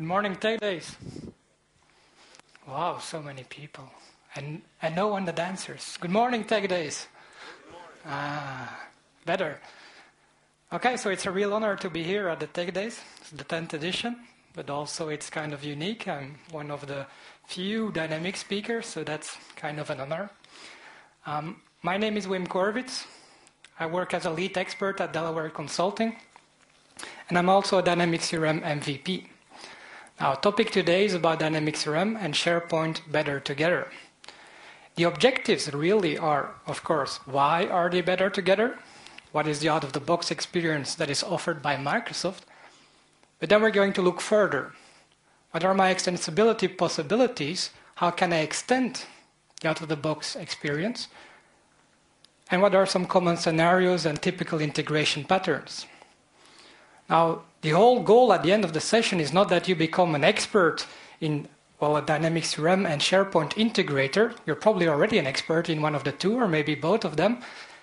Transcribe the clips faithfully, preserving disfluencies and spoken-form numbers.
morning, Tech Days. Wow, so many people. And, and no one that answers. Good morning, Tech Days. Good morning. Ah, better. Okay, so it's a real honor to be here at the Tech Days. It's the tenth edition, but also it's kind of unique. I'm one of the few dynamic speakers, so that's kind of an honor. Um, my name is Wim Korvits. I work as a lead expert at Delaware Consulting, and I'm also a Dynamics C R M M V P. Our topic today is about Dynamics C R M and SharePoint better together. The objectives really are, of course, why are they better together? What is the out-of-the-box experience that is offered by Microsoft? But then we're going to look further. What are my extensibility possibilities? How can I extend the out-of-the-box experience? And what are some common scenarios and typical integration patterns? Now, the whole goal at the end of the session is not that you become an expert in, well, a Dynamics C R M and SharePoint integrator. You're probably already an expert in one of the two, or maybe both of them.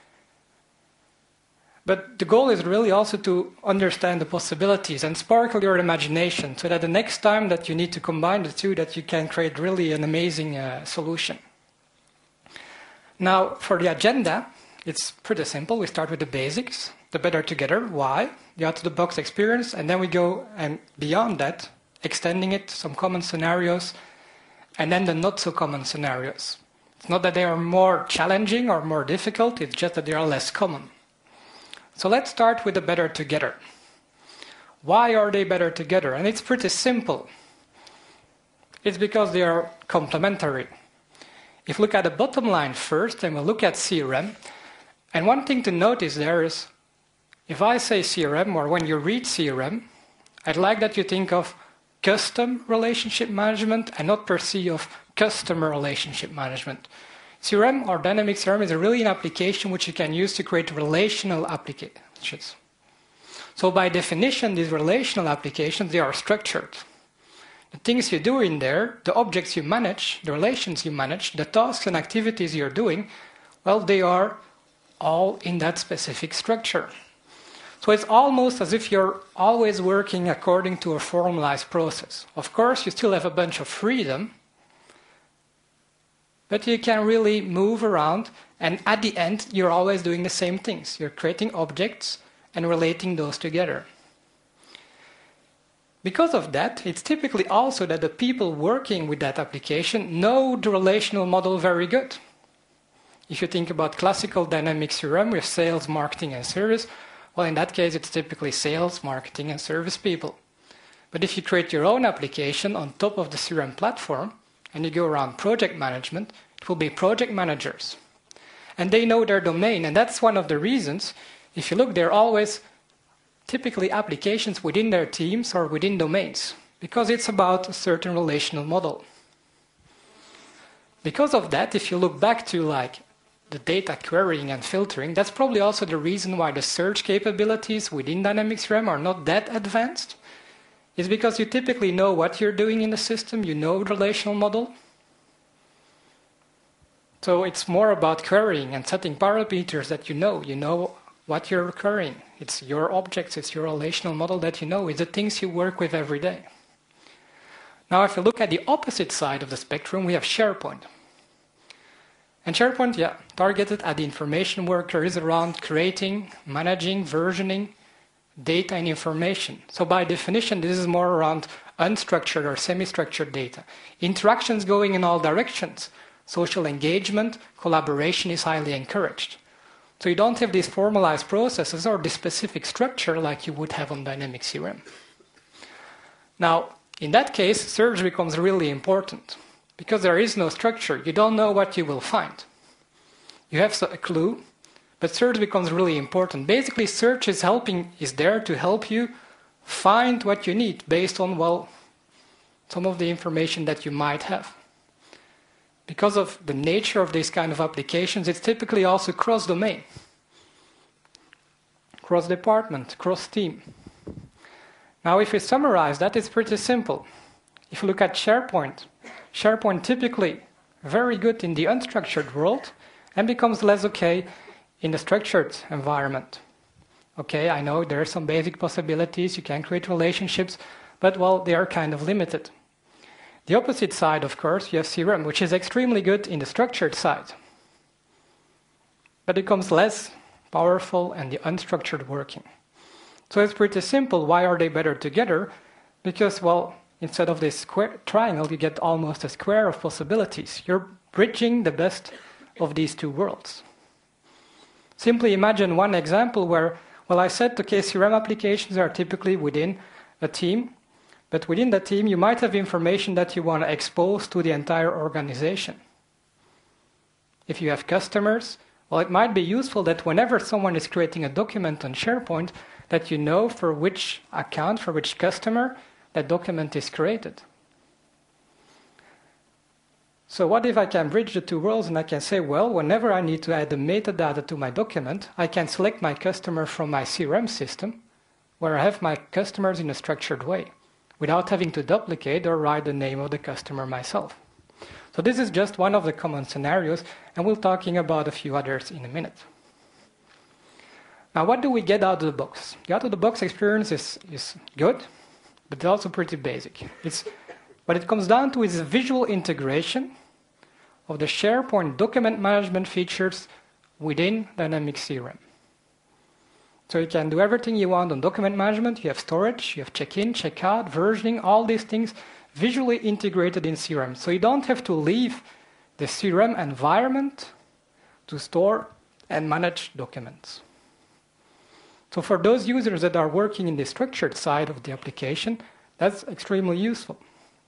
But the goal is really also to understand the possibilities and sparkle your imagination so that the next time that you need to combine the two, that you can create really an amazing uh, solution. Now, for the agenda, it's pretty simple. We start with the basics, the better together, why, the out-of-the-box experience, and then we go and beyond that, extending it, some common scenarios, and then the not-so-common scenarios. It's not that they are more challenging or more difficult, it's just that they are less common. So let's start with the better together. Why are they better together? And it's pretty simple. It's because they are complementary. If you look at the bottom line first, and we'll look at C R M, and one thing to notice there is, if I say C R M, or when you read C R M, I'd like that you think of custom relationship management and not per se of customer relationship management. C R M or Dynamics C R M is really an application which you can use to create relational applications. So by definition, these relational applications, they are structured. The things you do in there, the objects you manage, the relations you manage, the tasks and activities you're doing, well, they are all in that specific structure. So it's almost as if you're always working according to a formalized process. Of course, you still have a bunch of freedom, but you can really move around, and at the end, you're always doing the same things. You're creating objects and relating those together. Because of that, it's typically also that the people working with that application know the relational model very good. If you think about classical Dynamics C R M with sales, marketing, and service, well, in that case, it's typically sales, marketing, and service people. But if you create your own application on top of the C R M platform, and you go around project management, it will be project managers. And they know their domain, and that's one of the reasons, if you look, they're always typically applications within their teams or within domains, because it's about a certain relational model. Because of that, if you look back to like the data querying and filtering, that's probably also the reason why the search capabilities within Dynamics C R M are not that advanced. It's because you typically know what you're doing in the system, you know the relational model. So it's more about querying and setting parameters that you know. You know what you're querying. It's your objects, it's your relational model that you know. It's the things you work with every day. Now, if you look at the opposite side of the spectrum, we have SharePoint. And SharePoint, yeah, targeted at the information worker is around creating, managing, versioning data and information. So by definition, this is more around unstructured or semi-structured data. Interactions going in all directions. Social engagement, collaboration is highly encouraged. So you don't have these formalized processes or this specific structure like you would have on Dynamics C R M. Now, in that case, search becomes really important. Because there is no structure, you don't know what you will find. You have a clue, but search becomes really important. Basically, search is helping, is there to help you find what you need based on, well, some of the information that you might have. Because of the nature of these kind of applications, it's typically also cross-domain, cross-department, cross-team. Now, if we summarize that, it's pretty simple. If you look at SharePoint, SharePoint typically very good in the unstructured world and becomes less okay in the structured environment. Okay, I know there are some basic possibilities, you can create relationships, but well, they are kind of limited. The opposite side, of course, you have C R M, which is extremely good in the structured side, but it becomes less powerful and the unstructured working. So it's pretty simple. Why are they better together? Because, well, instead of this square triangle, you get almost a square of possibilities. You're bridging the best of these two worlds. Simply imagine one example where, well, I said, okay, C R M applications are typically within a team, but within the team, you might have information that you want to expose to the entire organization. If you have customers, well, it might be useful that whenever someone is creating a document on SharePoint, that you know for which account, for which customer, that document is created. So what if I can bridge the two worlds and I can say, well, whenever I need to add the metadata to my document, I can select my customer from my C R M system, where I have my customers in a structured way, without having to duplicate or write the name of the customer myself. So this is just one of the common scenarios, and we'll be talking about a few others in a minute. Now, what do we get out of the box? The out-of-the-box experience is, is good, but it's also pretty basic. It's, what it comes down to is a visual integration of the SharePoint document management features within Dynamics C R M. So you can do everything you want on document management. You have storage, you have check-in, check-out, versioning, all these things visually integrated in C R M. So you don't have to leave the C R M environment to store and manage documents. So for those users that are working in the structured side of the application, that's extremely useful.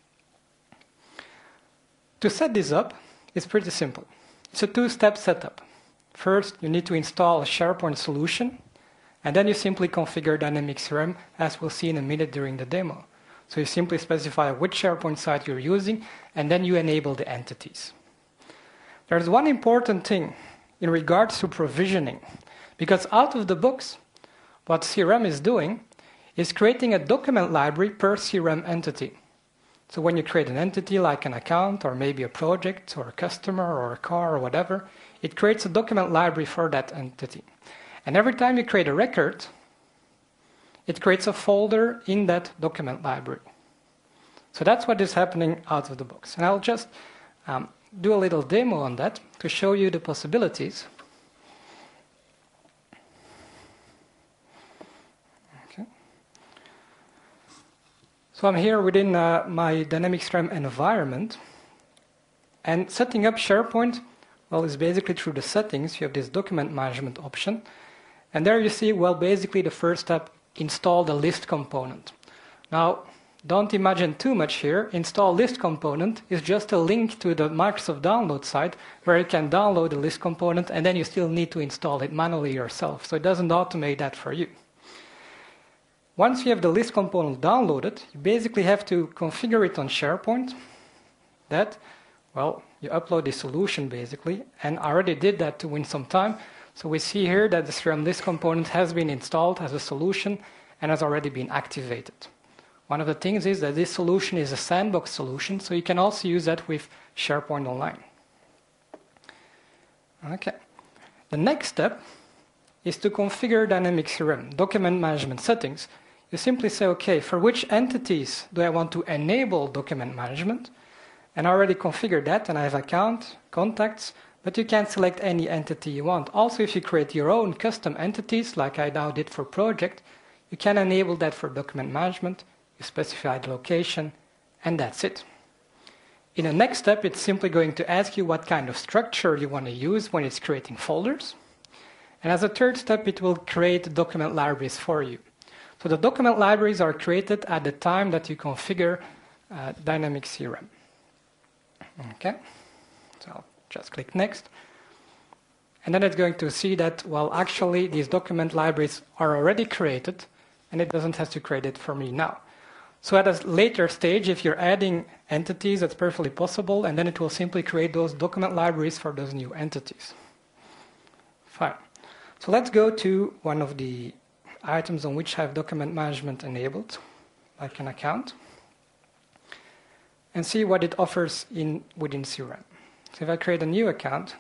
To set this up, it's pretty simple. It's a two-step setup. First, you need to install a SharePoint solution, and then you simply configure Dynamics C R M, as we'll see in a minute during the demo. So you simply specify which SharePoint site you're using, and then you enable the entities. There's one important thing in regards to provisioning, because out of the box, what C R M is doing is creating a document library per C R M entity. So when you create an entity like an account or maybe a project or a customer or a car or whatever, it creates a document library for that entity. And every time you create a record, it creates a folder in that document library. So that's what is happening out of the box. And I'll just um, do a little demo on that to show you the possibilities. So I'm here within uh, my Dynamics C R M environment, and setting up SharePoint, well, is basically through the settings. You have this document management option, and there you see, well, basically the first step, install the list component. Now, don't imagine too much here. Install list component is just a link to the Microsoft download site where you can download the list component, and then you still need to install it manually yourself. So it doesn't automate that for you. Once you have the list component downloaded, you basically have to configure it on SharePoint. That, well, you upload the solution basically, and I already did that to win some time. So we see here that the C R M list component has been installed as a solution and has already been activated. One of the things is that this solution is a sandbox solution, so you can also use that with SharePoint Online. Okay. The next step is to configure Dynamics C R M, document management settings. You simply say, okay, for which entities do I want to enable document management? And I already configured that, and I have account, contacts, but you can select any entity you want. Also, if you create your own custom entities, like I now did for project, you can enable that for document management. You specify the location, and that's it. In the next step, it's simply going to ask you what kind of structure you want to use when it's creating folders. And as a third step, it will create document libraries for you. So the document libraries are created at the time that you configure uh, Dynamics C R M. Okay, so I'll just click Next. And then it's going to see that, well, actually, these document libraries are already created, and it doesn't have to create it for me now. So at a later stage, if you're adding entities, that's perfectly possible, and then it will simply create those document libraries for those new entities. Fine. So let's go to one of the items on which I have document management enabled, like an account, and see what it offers in within C R M. So if I create a new account,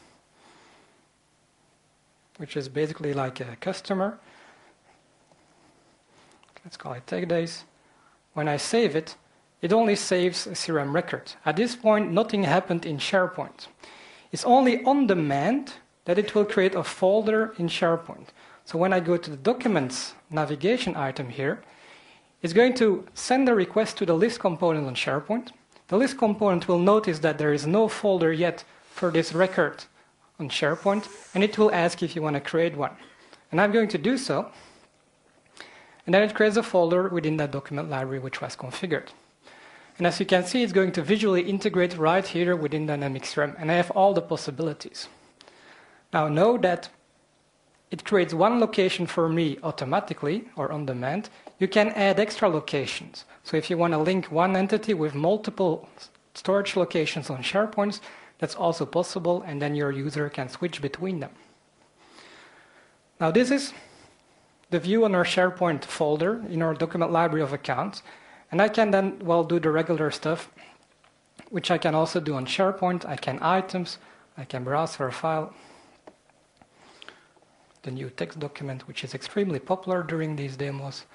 which is basically like a customer, let's call it Tech Days. when I save it, it only saves a C R M record. At this point, nothing happened in SharePoint. It's only on demand that it will create a folder in SharePoint. So when I go to the Documents navigation item here, it's going to send a request to the list component on SharePoint. The list component will notice that there is no folder yet for this record on SharePoint, and it will ask if you want to create one. And I'm going to do so. And then it creates a folder within that document library which was configured. And as you can see, it's going to visually integrate right here within Dynamics C R M, and I have all the possibilities. Now know that it creates one location for me automatically or on demand. You can add extra locations. So if you want to link one entity with multiple storage locations on SharePoint, that's also possible, and then your user can switch between them. Now this is the view on our SharePoint folder in our document library of accounts. And I can then, well, do the regular stuff, which I can also do on SharePoint. I can items, I can browse for a file, the new text document, which is extremely popular during these demos.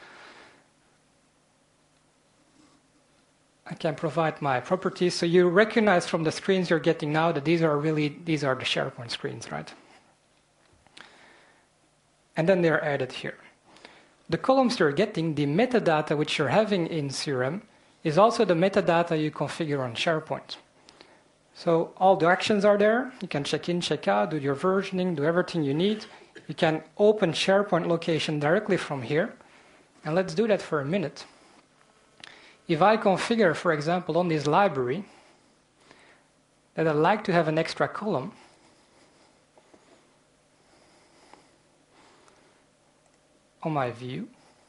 I can provide my properties. So you recognize from the screens you're getting now that these are really, these are the SharePoint screens, right? And then they're added here. The columns you're getting, the metadata which you're having in C R M, is also the metadata you configure on SharePoint. So all the actions are there. You can check in, check out, do your versioning, do everything you need. You can open SharePoint location directly from here. And let's do that for a minute. If I configure, for example, on this library, that I'd like to have an extra column, on my view,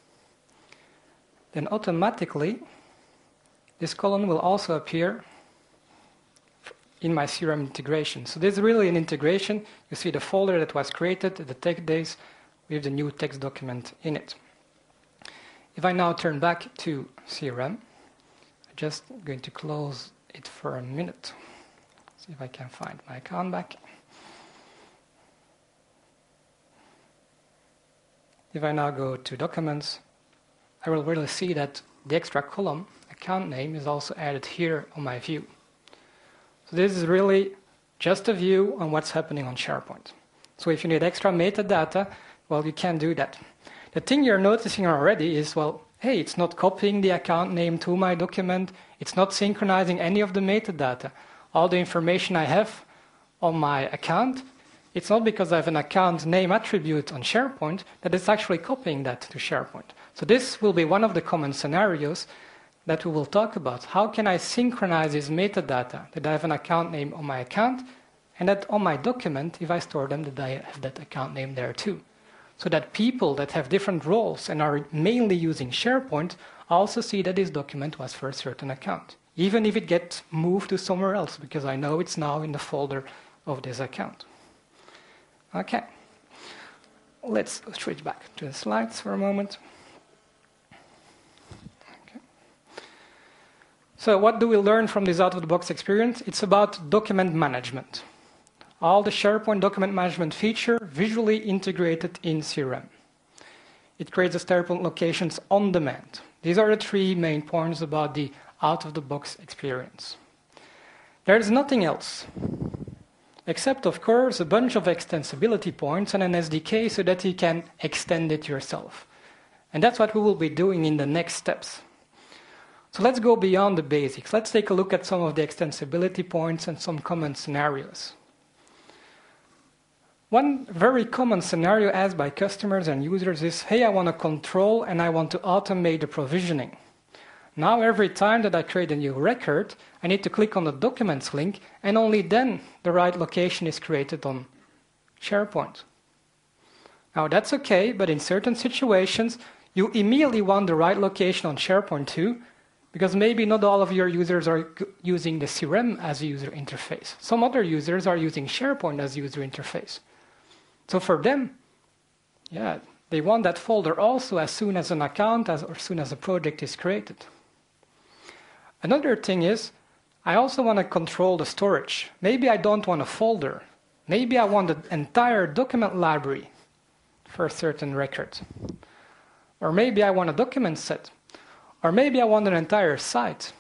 then automatically this column will also appear in my C R M integration. So this is really an integration. You see the folder that was created, the text days, with the new text document in it. If I now turn back to C R M, I'm just going to close it for a minute. See if I can find my account back. If I now go to Documents, I will really see that the extra column, account name, is also added here on my view. So this is really just a view on what's happening on SharePoint. So if you need extra metadata, well, you can do that. The thing you're noticing already is, well, hey, it's not copying the account name to my document. It's not synchronizing any of the metadata. All the information I have on my account, it's not because I have an account name attribute on SharePoint that it's actually copying that to SharePoint. So this will be one of the common scenarios that we will talk about. How can I synchronize this metadata that I have an account name on my account, and that on my document, if I store them, that I have that account name there too. So that people that have different roles and are mainly using SharePoint also see that this document was for a certain account, even if it gets moved to somewhere else, because I know it's now in the folder of this account. Okay, let's switch back to the slides for a moment. Okay. So what do we learn from this out-of-the-box experience? It's about document management. All the SharePoint document management feature visually integrated in C R M. It creates the SharePoint locations on demand. These are the three main points about the out-of-the-box experience. There is nothing else. Except, of course, a bunch of extensibility points and an S D K so that you can extend it yourself. And that's what we will be doing in the next steps. So let's go beyond the basics. Let's take a look at some of the extensibility points and some common scenarios. One very common scenario asked by customers and users is, hey, I want to control and I want to automate the provisioning. Now every time that I create a new record, I need to click on the Documents link, and only then the right location is created on SharePoint. Now that's okay, but in certain situations, you immediately want the right location on SharePoint too, because maybe not all of your users are using the C R M as a user interface. Some other users are using SharePoint as a user interface. So for them, yeah, they want that folder also as soon as an account as, or as soon as a project is created. Another thing is, I also want to control the storage. Maybe I don't want a folder. Maybe I want the entire document library for a certain record. Or maybe I want a document set. Or maybe I want an entire site.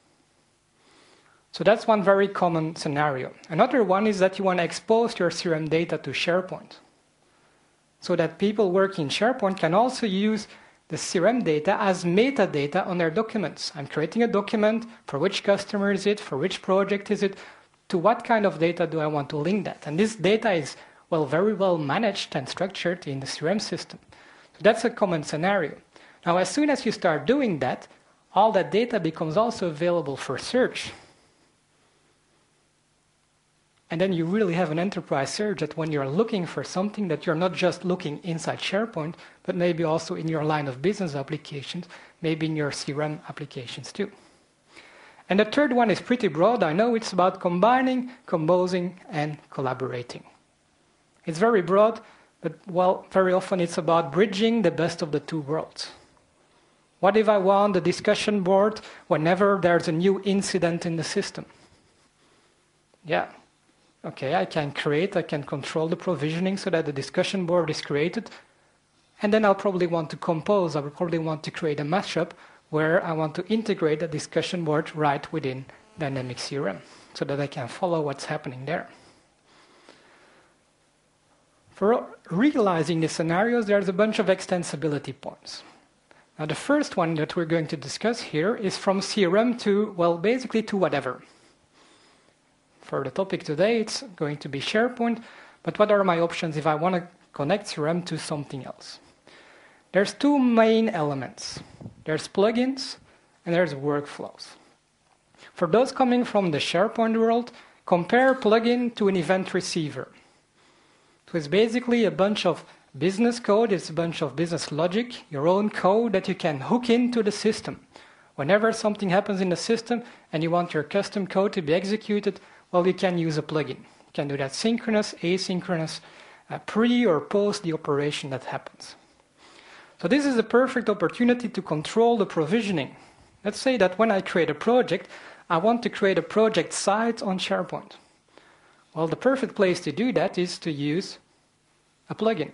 So that's one very common scenario. Another one is that you want to expose your C R M data to SharePoint, so that people working in SharePoint can also use the C R M data as metadata on their documents. I'm creating a document. For which customer is it? For which project is it? To what kind of data do I want to link that? And this data is well, very well managed and structured in the C R M system. So that's a common scenario. Now, as soon as you start doing that, all that data becomes also available for search. And then you really have an enterprise search that when you're looking for something, that you're not just looking inside SharePoint, but maybe also in your line of business applications, maybe in your C R M applications too. And the third one is pretty broad. I know it's about combining, composing, and collaborating. It's very broad, but well, very often it's about bridging the best of the two worlds. What if I want a discussion board whenever there's a new incident in the system? Yeah. Okay, I can create, I can control the provisioning so that the discussion board is created. And then I'll probably want to compose, I will probably want to create a mashup where I want to integrate the discussion board right within Dynamics C R M so that I can follow what's happening there. For realizing the scenarios, there's a bunch of extensibility points. Now, the first one that we're going to discuss here is from C R M to, well, basically to whatever. For the topic today, it's going to be SharePoint, but what are my options if I want to connect C R M to something else? There's two main elements. There's plugins and there's workflows. For those coming from the SharePoint world, compare plugin to an event receiver. So it's basically a bunch of business code, it's a bunch of business logic, your own code that you can hook into the system. Whenever something happens in the system and you want your custom code to be executed, well, you can use a plugin. You can do that synchronous, asynchronous, uh, pre or post the operation that happens. So this is a perfect opportunity to control the provisioning. Let's say that when I create a project, I want to create a project site on SharePoint. Well, the perfect place to do that is to use a plugin.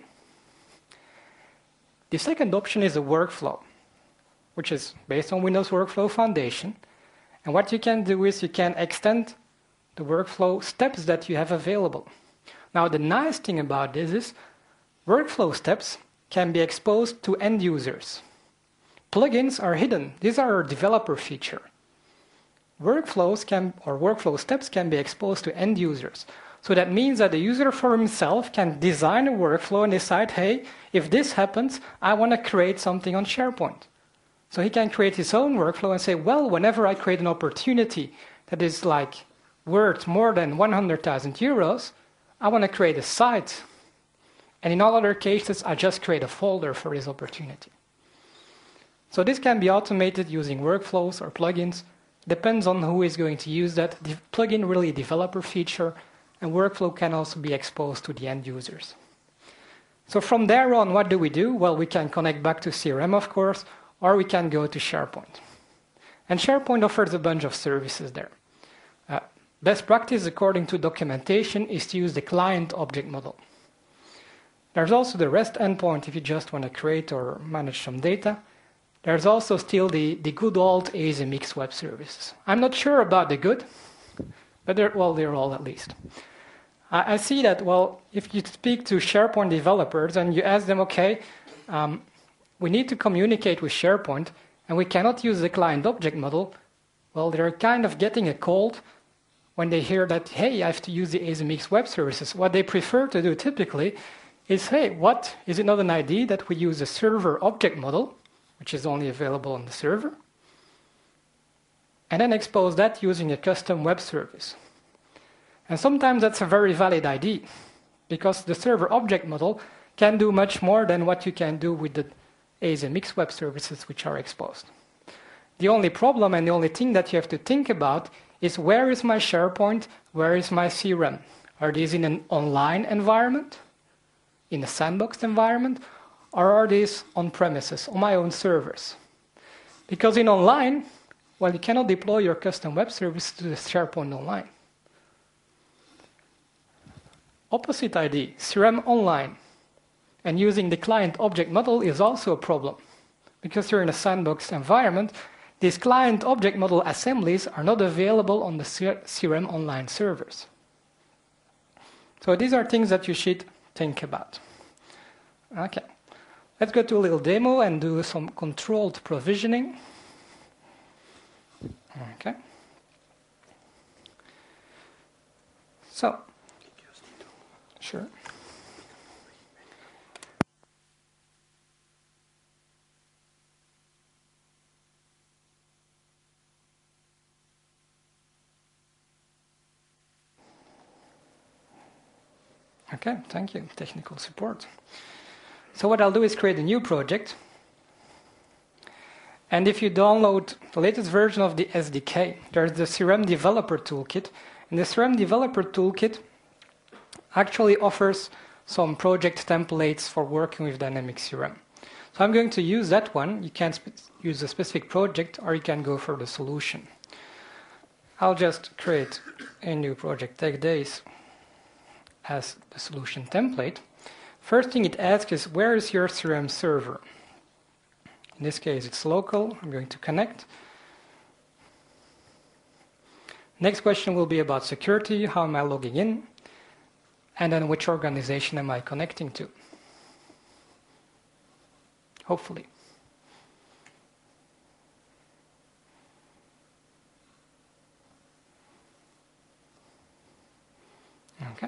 The second option is a workflow, which is based on Windows Workflow Foundation. And what you can do is you can extend the workflow steps that you have available. Now, the nice thing about this is workflow steps can be exposed to end users. Plugins are hidden. These are a developer feature. Workflows can, or workflow steps can be exposed to end users. So that means that the user for himself can design a workflow and decide, hey, if this happens, I want to create something on SharePoint. So he can create his own workflow and say, well, whenever I create an opportunity that is like worth more than one hundred thousand euros, I want to create a site. And in all other cases, I just create a folder for this opportunity. So this can be automated using workflows or plugins. Depends on who is going to use that. The plugin really a developer feature, and workflow can also be exposed to the end users. So from there on, what do we do? Well, we can connect back to C R M, of course, or we can go to SharePoint. And SharePoint offers a bunch of services there. Uh, best practice, according to documentation, is to use the client object model. There's also the REST endpoint if you just want to create or manage some data. There's also still the, the good old A S M X web services. I'm not sure about the good, but they're, well, they're all at least. I, I see that, well, if you speak to SharePoint developers and you ask them, okay, um, we need to communicate with SharePoint and we cannot use the client object model, well, they're kind of getting a cold when they hear that, hey, I have to use the A S M X web services. What they prefer to do typically is, hey, what, is it not an idea that we use a server object model, which is only available on the server, and then expose that using a custom web service? And sometimes that's a very valid idea, because the server object model can do much more than what you can do with the A S M X web services which are exposed. The only problem and the only thing that you have to think about is, where is my SharePoint, where is my C R M? Are these in an online environment, in a sandboxed environment, or are these on premises, on my own servers? Because in online, well, you cannot deploy your custom web service to the SharePoint online. Opposite idea, C R M online, and using the client object model is also a problem. because you're in a sandbox environment, these client object model assemblies are not available on the C R M online servers. So these are things that you should think about. Okay, let's go to a little demo and do some controlled provisioning. Okay. So, sure. Okay, thank you, technical support. So what I'll do is create a new project. And if you download the latest version of the S D K, there's the C R M Developer Toolkit. And the C R M Developer Toolkit actually offers some project templates for working with Dynamics C R M. So I'm going to use that one. You can use a specific project, or you can go for the solution. I'll just create a new project, Tech Days, as the solution template. First thing it asks is, where is your C R M server? In this case, it's local. I'm going to connect. Next question will be about security. How am I logging in? And then which organization am I connecting to? Hopefully. Okay.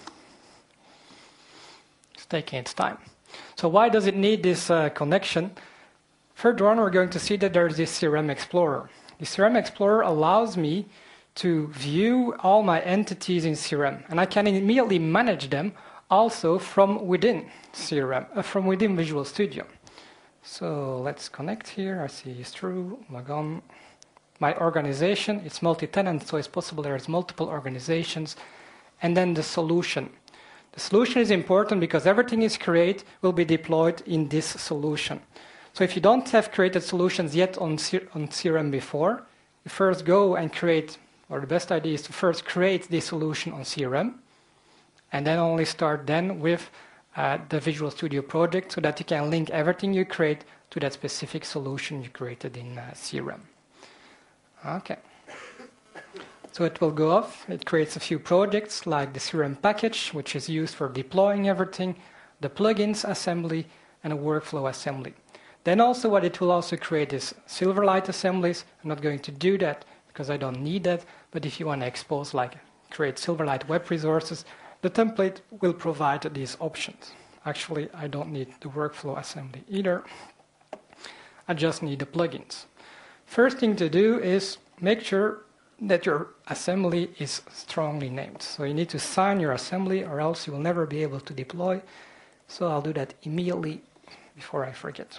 It's taking its time. So why does it need this uh, connection? Further on, we're going to see that there's this C R M Explorer. The C R M Explorer allows me to view all my entities in C R M, and I can immediately manage them also from within C R M, uh, from within Visual Studio. So let's connect here. I see it's true. Log on. My organization, it's multi-tenant, so it's possible there's multiple organizations. And then the solution. The solution is important because everything is created will be deployed in this solution. So if you don't have created solutions yet on C on C R M before, you first go and create, or the best idea is to first create the solution on C R M, and then only start then with uh, the Visual Studio project so that you can link everything you create to that specific solution you created in uh, C R M. Okay. So it will go off. It creates a few projects like the C R M package, which is used for deploying everything, the plugins assembly, and a workflow assembly. Then also what it will also create is Silverlight assemblies. I'm not going to do that because I don't need that, but if you want to expose, like create Silverlight web resources, the template will provide these options. Actually, I don't need the workflow assembly either. I just need the plugins. First thing to do is make sure that your assembly is strongly named. So you need to sign your assembly or else you will never be able to deploy. So I'll do that immediately before I forget.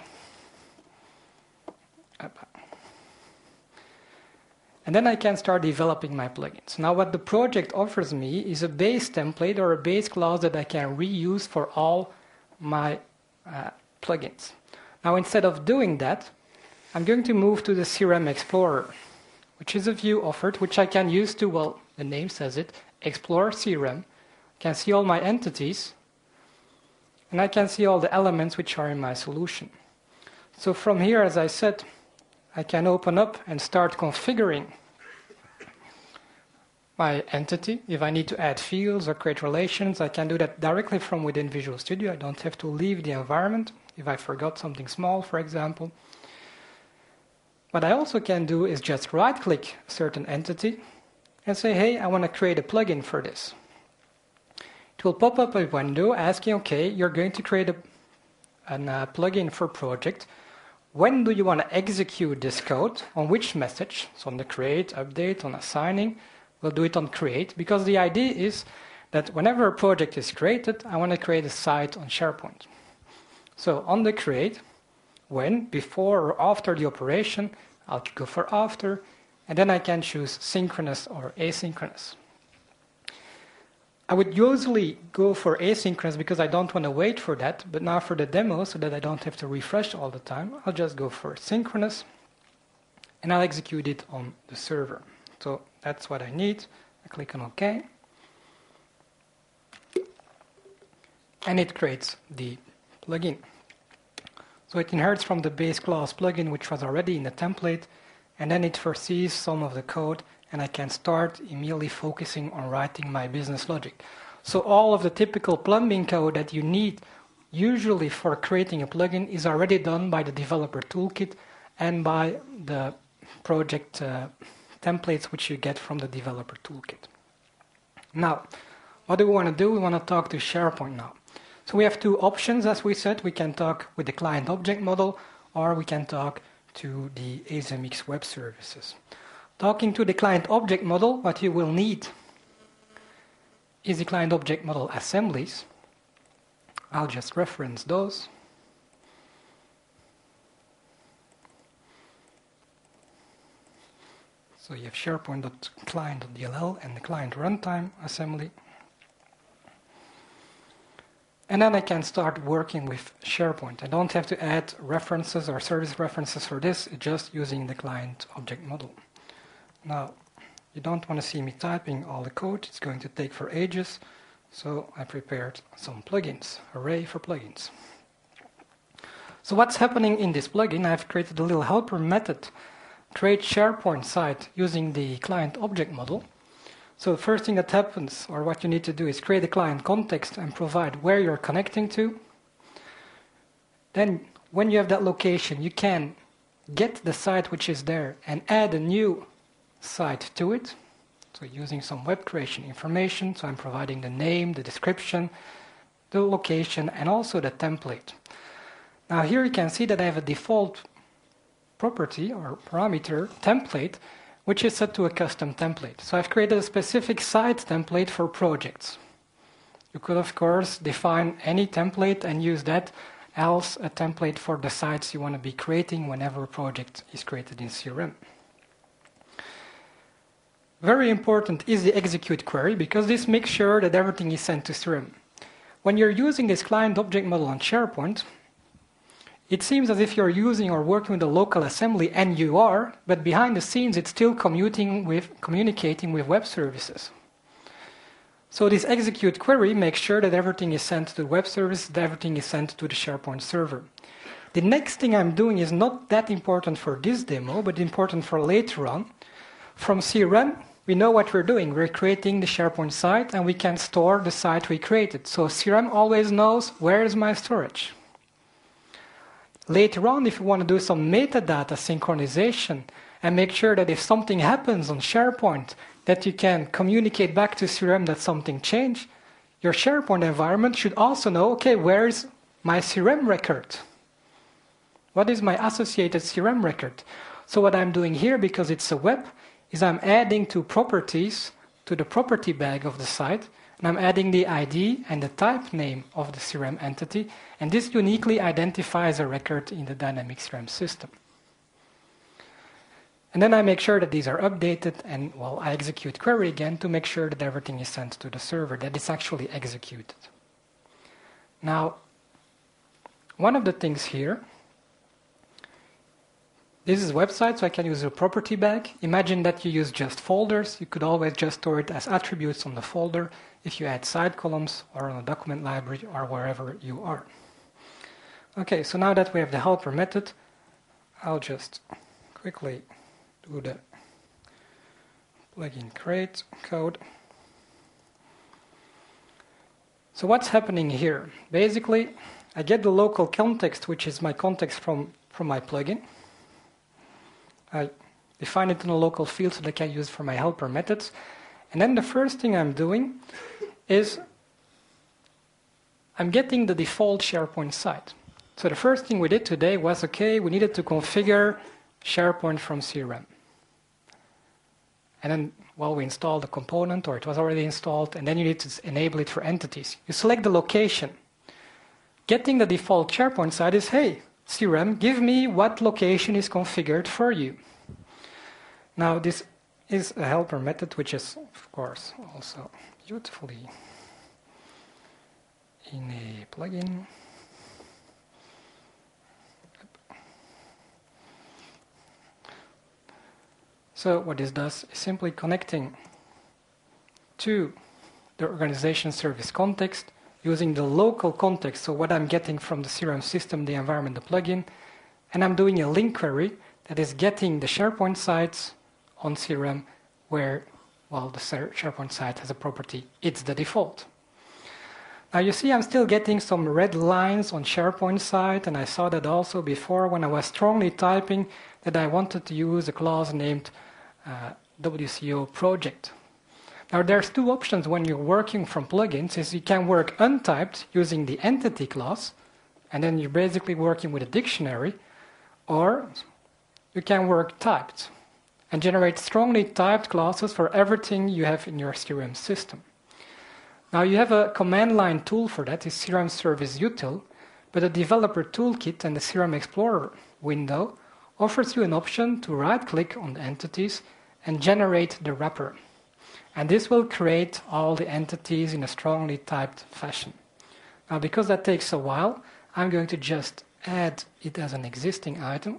And then I can start developing my plugins. Now what the project offers me is a base template or a base class that I can reuse for all my uh, plugins. Now instead of doing that, I'm going to move to the C R M Explorer, which is a view offered, which I can use to, well, the name says it, explore C R M. I can see all my entities, and I can see all the elements which are in my solution. So from here, as I said, I can open up and start configuring my entity. If I need to add fields or create relations, I can do that directly from within Visual Studio. I don't have to leave the environment if I forgot something small, for example. What I also can do is just right-click a certain entity and say, hey, I want to create a plugin for this. It will pop up a window asking, okay, you're going to create a an, uh, plugin for project. When do you want to execute this code? On which message? So on the create, update, on assigning. We'll do it on create, because the idea is that whenever a project is created, I want to create a site on SharePoint. So on the create, when, before or after the operation, I'll go for after, and then I can choose synchronous or asynchronous. I would usually go for asynchronous because I don't want to wait for that, but now for the demo, so that I don't have to refresh all the time, I'll just go for synchronous, and I'll execute it on the server. So that's what I need. I click on OK, and it creates the plugin. So it inherits from the base class plugin, which was already in the template, and then it foresees some of the code, and I can start immediately focusing on writing my business logic. So all of the typical plumbing code that you need usually for creating a plugin is already done by the developer toolkit and by the project uh, templates which you get from the developer toolkit. Now, what do we want to do? We want to talk to SharePoint now. So we have two options, as we said. We can talk with the client object model, or we can talk to the A S M X web services. Talking to the client object model, what you will need is the client object model assemblies. I'll just reference those. So you have SharePoint.client.dll and the client runtime assembly. And then I can start working with SharePoint. I don't have to add references or service references for this, just using the client object model. Now, you don't want to see me typing all the code. It's going to take for ages. So I prepared some plugins. Hooray for plugins. So what's happening in this plugin? I've created a little helper method, create SharePoint site using the client object model. So the first thing that happens, or what you need to do, is create a client context and provide where you're connecting to. Then when you have that location, you can get the site which is there and add a new site to it. So using some web creation information, so I'm providing the name, the description, the location, and also the template. Now here you can see that I have a default property or parameter template, which is set to a custom template. So I've created a specific site template for projects. You could, of course, define any template and use that as a template for the sites you want to be creating whenever a project is created in C R M. Very important is the execute query, because this makes sure that everything is sent to C R M. When you're using this client object model on SharePoint, it seems as if you're using or working with a local assembly, and you are, but behind the scenes it's still commuting with, communicating with web services. So this execute query makes sure that everything is sent to the web service, that everything is sent to the SharePoint server. The next thing I'm doing is not that important for this demo, but important for later on. From C R M, we know what we're doing. We're creating the SharePoint site, and we can store the site we created. So C R M always knows where is my storage. Later on, if you want to do some metadata synchronization and make sure that if something happens on SharePoint, that you can communicate back to C R M that something changed, your SharePoint environment should also know, okay, where is my C R M record? What is my associated C R M record? So what I'm doing here, because it's a web, is I'm adding two properties to the property bag of the site, and I'm adding the I D and the type name of the C R M entity, and this uniquely identifies a record in the dynamic C R M system. And then I make sure that these are updated, and well, I execute query again to make sure that everything is sent to the server, that it's actually executed. Now, one of the things here, this is a website, so I can use a property bag. Imagine that you use just folders. You could always just store it as attributes on the folder if you add side columns or on a document library or wherever you are. Okay, so now that we have the helper method, I'll just quickly do the plugin create code. So what's happening here? Basically, I get the local context, which is my context from, from my plugin. I define it in a local field so that I can use it for my helper methods. And then the first thing I'm doing is I'm getting the default SharePoint site. So the first thing we did today was, okay, we needed to configure SharePoint from C R M. And then, well, we installed the component, or it was already installed, and then you need to enable it for entities. You select the location. Getting the default SharePoint site is, hey, C R M, give me what location is configured for you. Now, this is a helper method, which is, of course, also beautifully in a plugin. So what this does is simply connecting to the organization service context using the local context, so what I'm getting from the C R M system, the environment, the plugin, and I'm doing a link query that is getting the SharePoint sites on C R M where, well, the SharePoint site has a property, it's the default. Now you see I'm still getting some red lines on SharePoint site, and I saw that also before when I was strongly typing that I wanted to use a clause named uh, W C O project. Now there's two options when you're working from plugins, is you can work untyped using the entity clause, and then you're basically working with a dictionary, or you can work typed and generate strongly typed clauses for everything you have in your C R M system. Now you have a command line tool for that, is C R M Service Util, but the Developer Toolkit and the C R M Explorer window offers you an option to right-click on the entities and generate the wrapper. And this will create all the entities in a strongly typed fashion. Now because that takes a while, I'm going to just add it as an existing item.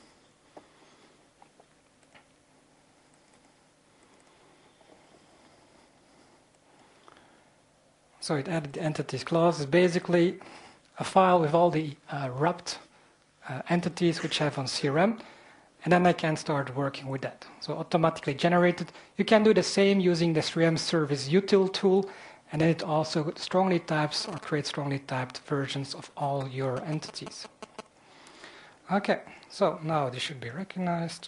So it added the entities clause. Is basically a file with all the uh, wrapped uh, entities which I have on C R M, and then I can start working with that. So automatically generated. You can do the same using the C R M Service Util tool, and then it also strongly types or creates strongly typed versions of all your entities. Okay, so now this should be recognized.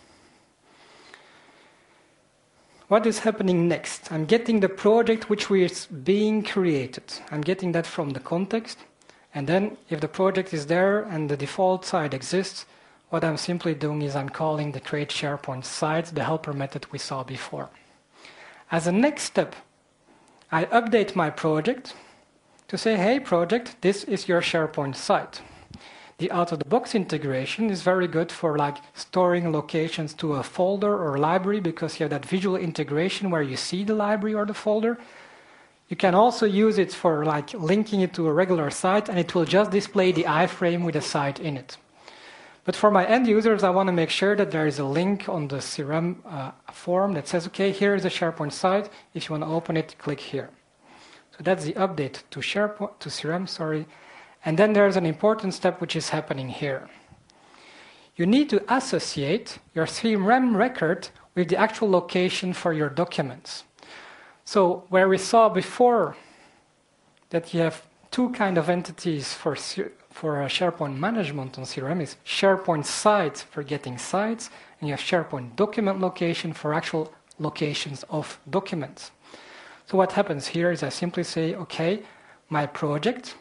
What is happening next? I'm getting the project which is being created. I'm getting that from the context. And then if the project is there and the default site exists, what I'm simply doing is I'm calling the create SharePoint site, the helper method we saw before. As a next step, I update my project to say, hey project, this is your SharePoint site. The out-of-the-box integration is very good for like storing locations to a folder or library, because you have that visual integration where you see the library or the folder. You can also use it for like linking it to a regular site, and it will just display the iframe with a site in it. But for my end users, I want to make sure that there is a link on the C R M uh, form that says, okay, here is a SharePoint site. If you want to open it, click here. So that's the update to SharePoint, to C R M, sorry. And then there's an important step which is happening here. You need to associate your C R M record with the actual location for your documents. So where we saw before that you have two kind of entities for, for SharePoint management on C R M is SharePoint site for getting sites, and you have SharePoint document location for actual locations of documents. So what happens here is I simply say, okay, my project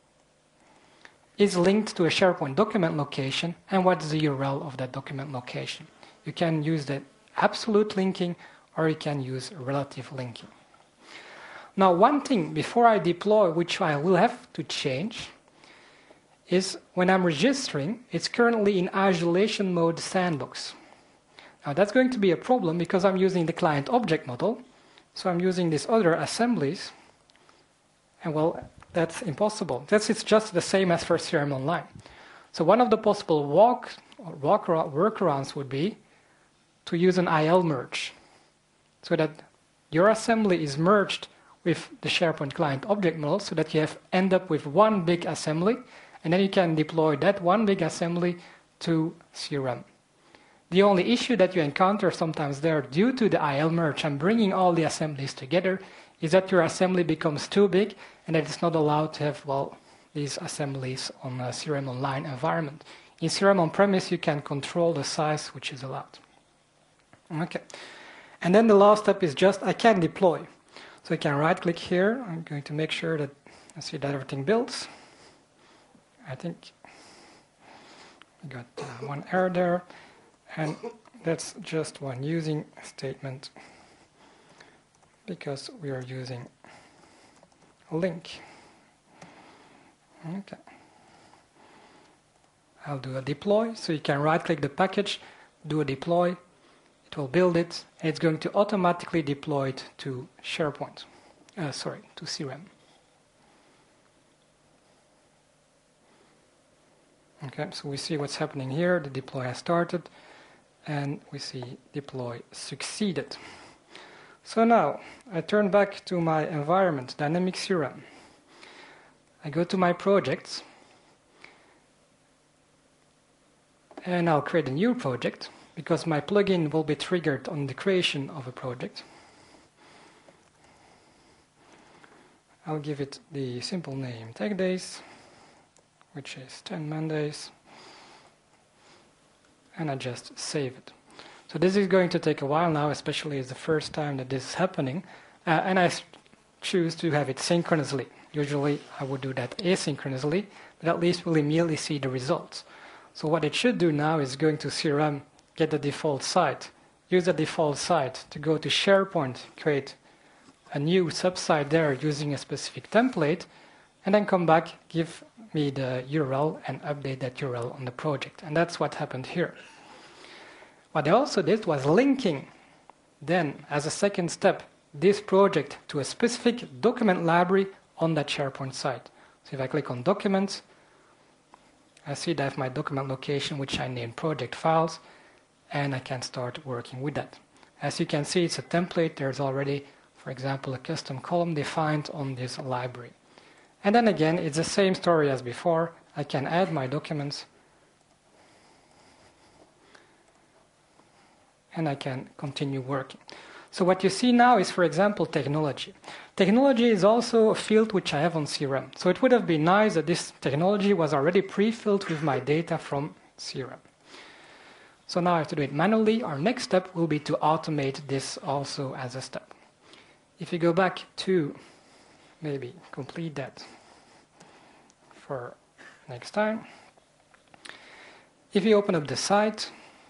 is linked to a SharePoint document location, and what is the U R L of that document location. You can use the absolute linking, or you can use relative linking. Now, one thing before I deploy, which I will have to change, is when I'm registering, it's currently in isolation mode sandbox. Now, that's going to be a problem because I'm using the client object model, so I'm using these other assemblies, and well, that's impossible. That's it's just the same as for C R M Online. So one of the possible walk or walk workarounds would be to use an I L merge, so that your assembly is merged with the SharePoint client object model, so that you have end up with one big assembly, and then you can deploy that one big assembly to C R M. The only issue that you encounter sometimes there due to the I L merge and bringing all the assemblies together is that your assembly becomes too big and that it's not allowed to have, well, these assemblies on a C R M Online environment. In C R M on-premise, you can control the size which is allowed. Okay. And then the last step is just, I can deploy. So I can right-click here. I'm going to make sure that I see that everything builds. I think we got uh, one error there. And that's just one using statement, because we are using a link. Okay. I'll do a deploy, so you can right-click the package, do a deploy, it will build it, and it's going to automatically deploy it to SharePoint, uh, sorry, to C R M. Okay, so we see what's happening here, the deploy has started, and we see deploy succeeded. So now, I turn back to my environment, Dynamics C R M. I go to my projects, and I'll create a new project, because my plugin will be triggered on the creation of a project. I'll give it the simple name Tech Days, which is ten Mondays, and I just save it. So this is going to take a while now, especially as the first time that this is happening, uh, and I choose to have it synchronously. Usually I would do that asynchronously, but at least we'll immediately see the results. So what it should do now is going to C R M, get the default site, use the default site to go to SharePoint, create a new subsite there using a specific template, and then come back, give me the U R L and update that U R L on the project. And that's what happened here. What I also did was linking then, as a second step, this project to a specific document library on that SharePoint site. So if I click on Documents, I see that I have my document location, which I named Project Files, and I can start working with that. As you can see, it's a template. There's already, for example, a custom column defined on this library. And then again, it's the same story as before. I can add my documents, and I can continue working. So what you see now is, for example, technology. Technology is also a field which I have on C R M. So it would have been nice that this technology was already pre-filled with my data from C R M. So now I have to do it manually. Our next step will be to automate this also as a step. If you go back to maybe complete that for next time. If you open up the site,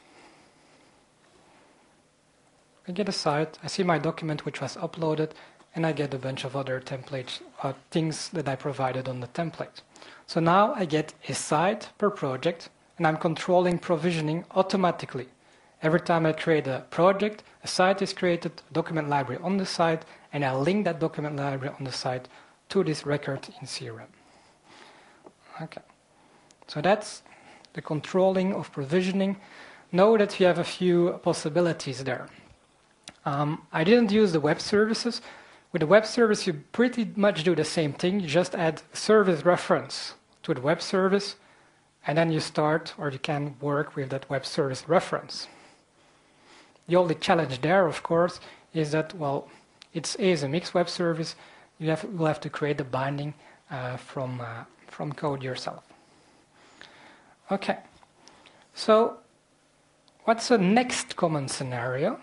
I get a site, I see my document which was uploaded, and I get a bunch of other templates, uh, things that I provided on the template. So now I get a site per project, and I'm controlling provisioning automatically. Every time I create a project, a site is created, a document library on the site, and I link that document library on the site to this record in C R M. Okay, so that's the controlling of provisioning. Know that you have a few possibilities there. Um, I didn't use the web services. With the web service, you pretty much do the same thing. You just add service reference to the web service, and then you start, or you can work with that web service reference. The only challenge there, of course, is that, well, it's A S M X web service. You have, will have to create the binding uh, from, uh, from code yourself. Okay, so what's the next common scenario?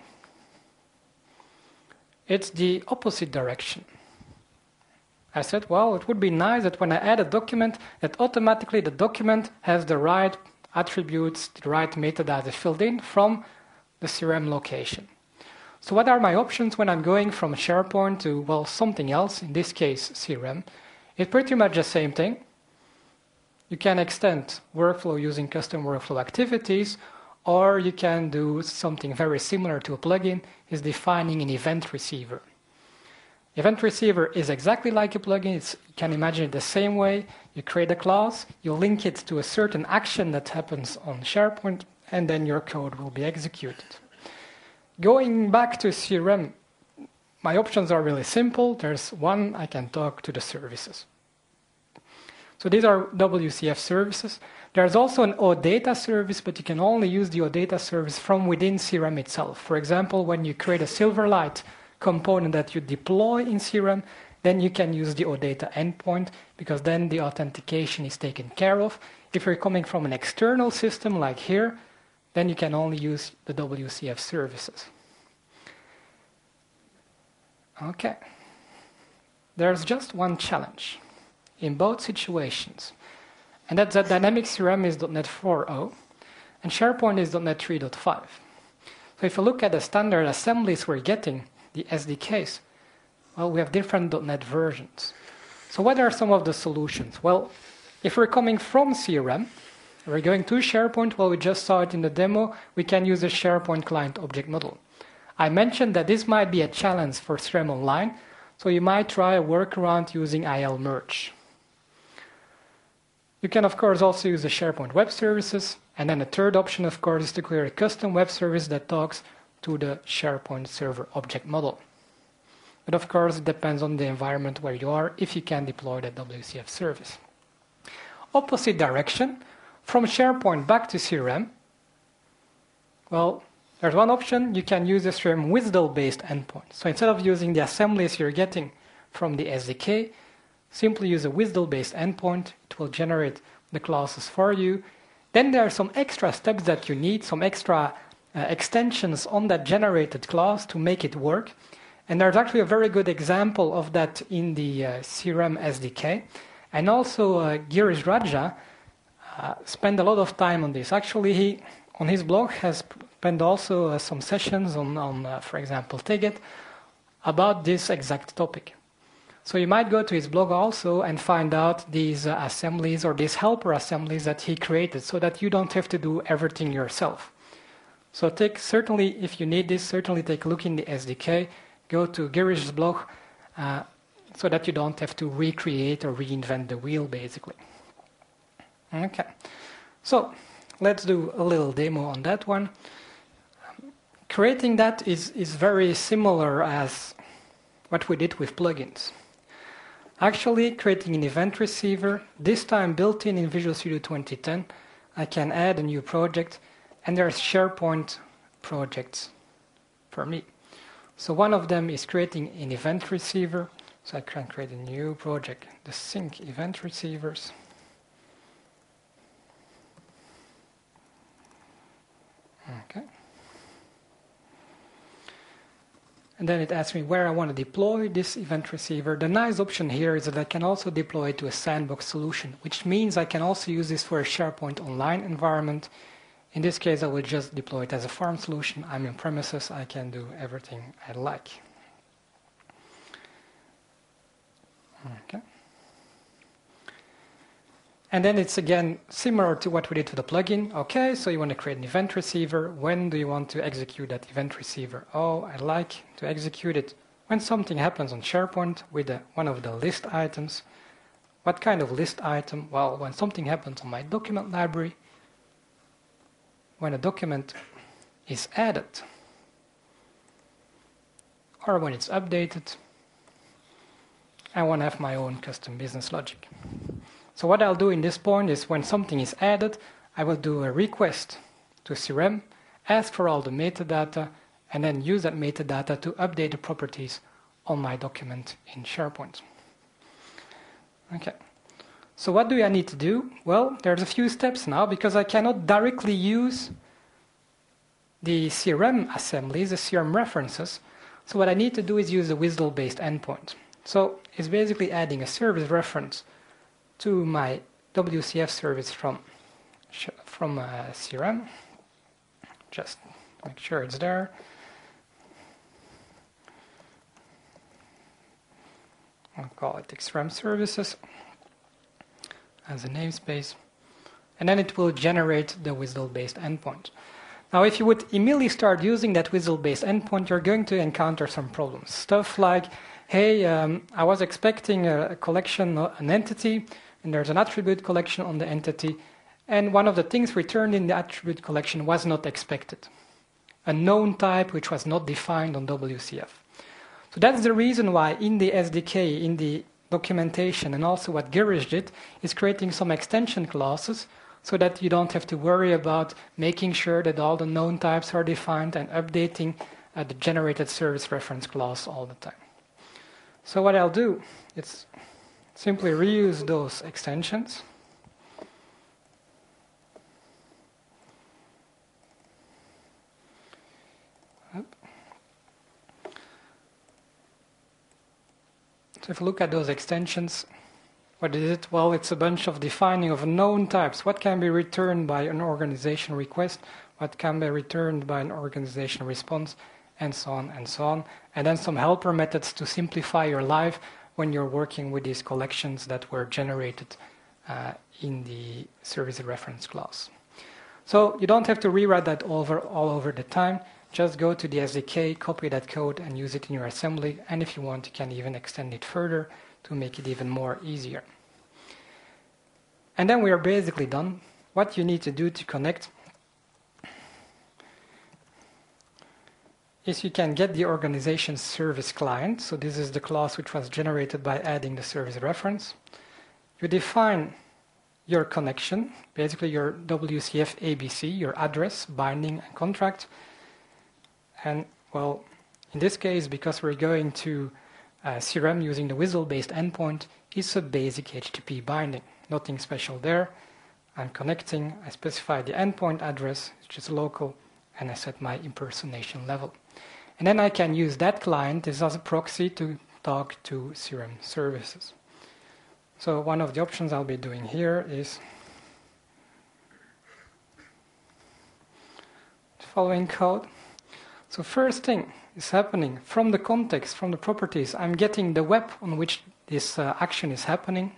It's the opposite direction. I said, well, it would be nice that when I add a document, that automatically the document has the right attributes, the right metadata filled in from the C R M location. So what are my options when I'm going from SharePoint to, well, something else, in this case, C R M? It's pretty much the same thing. You can extend workflow using custom workflow activities, or you can do something very similar to a plugin, is defining an event receiver. Event receiver is exactly like a plugin. It's, you can imagine it the same way. You create a class, you link it to a certain action that happens on SharePoint, and then your code will be executed. Going back to C R M, my options are really simple. There's one, I can talk to the services. So these are W C F services. There's also an OData service, but you can only use the OData service from within C R M itself. For example, when you create a Silverlight component that you deploy in C R M, then you can use the OData endpoint, because then the authentication is taken care of. If you're coming from an external system like here, then you can only use the W C F services. Okay. There's just one challenge in both situations. And that's that Dynamics C R M is .NET four point oh, and SharePoint is .NET three point five. So if you look at the standard assemblies we're getting, the S D Ks, well, we have different .NET versions. So what are some of the solutions? Well, if we're coming from C R M, we're going to SharePoint, well, we just saw it in the demo, we can use a SharePoint client object model. I mentioned that this might be a challenge for C R M Online, so you might try a workaround using I L merge. You can, of course, also use the SharePoint Web Services, and then the third option, of course, is to create a custom web service that talks to the SharePoint Server Object Model. But of course, it depends on the environment where you are, if you can deploy that W C F service. Opposite direction, from SharePoint back to C R M. Well, there's one option. You can use the C R M WSDL-based endpoint. So instead of using the assemblies you're getting from the S D K, simply use a WSDL-based endpoint. It will generate the classes for you. Then there are some extra steps that you need, some extra uh, extensions on that generated class to make it work. And there's actually a very good example of that in the uh, C R M S D K. And also uh, Girish Raja uh, spent a lot of time on this. Actually, he, on his blog, has spent also uh, some sessions on, on uh, for example, Teget, about this exact topic. So you might go to his blog also and find out these uh, assemblies or these helper assemblies that he created so that you don't have to do everything yourself. So take, certainly, if you need this, certainly take a look in the S D K. Go to Girish's blog uh, so that you don't have to recreate or reinvent the wheel, basically. Okay, so let's do a little demo on that one. Creating that is, is very similar as what we did with plugins. Actually, creating an event receiver, this time built in in Visual Studio twenty ten, I can add a new project, and there's SharePoint projects for me. So one of them is creating an event receiver. So I can create a new project, the Sync event receivers. Okay. And then it asks me where I want to deploy this event receiver. The nice option here is that I can also deploy it to a sandbox solution, which means I can also use this for a SharePoint Online environment. In this case, I will just deploy it as a farm solution. I'm in premises. I can do everything I like. Okay. And then it's again similar to what we did for the plugin. Okay, so you want to create an event receiver. When do you want to execute that event receiver? Oh, I like to execute it when something happens on SharePoint with the, one of the list items. What kind of list item? Well, when something happens on my document library, when a document is added, or when it's updated, I want to have my own custom business logic. So what I'll do in this point is when something is added, I will do a request to C R M, ask for all the metadata, and then use that metadata to update the properties on my document in SharePoint. Okay. So what do I need to do? Well, there's a few steps now because I cannot directly use the C R M assemblies, the C R M references. So what I need to do is use a WSDL-based endpoint. So it's basically adding a service reference to my W C F service from, from uh, C R M. Just make sure it's there. I'll call it X R M services as a namespace. And then it will generate the WSDL-based endpoint. Now, if you would immediately start using that WSDL-based endpoint, you're going to encounter some problems. Stuff like, hey, um, I was expecting a, a collection, an entity, and there's an attribute collection on the entity, and one of the things returned in the attribute collection was not expected. A known type which was not defined on W C F. So that's the reason why in the S D K, in the documentation, and also what Girish did, is creating some extension classes so that you don't have to worry about making sure that all the known types are defined and updating uh, the generated service reference class all the time. So what I'll do is simply reuse those extensions. So if you look at those extensions, what is it? Well, it's a bunch of defining of known types. What can be returned by an organization request? What can be returned by an organization response? And so on and so on. And then some helper methods to simplify your life when you're working with these collections that were generated uh, in the service reference class. So you don't have to rewrite that over all over the time. Just go to the S D K, copy that code, and use it in your assembly. And if you want, you can even extend it further to make it even more easier. And then we are basically done. What you need to do to connect is you can get the organization service client. So this is the class which was generated by adding the service reference. You define your connection, basically your W C F A B C, your address, binding, and contract. And well, in this case, because we're going to uh, C R M using the WSDL-based endpoint, it's a basic H T T P binding. Nothing special there. I'm connecting, I specify the endpoint address, which is local, and I set my impersonation level. And then I can use that client as a proxy to talk to C R M services. So one of the options I'll be doing here is the following code. So first thing is happening from the context, from the properties, I'm getting the web on which this uh, action is happening.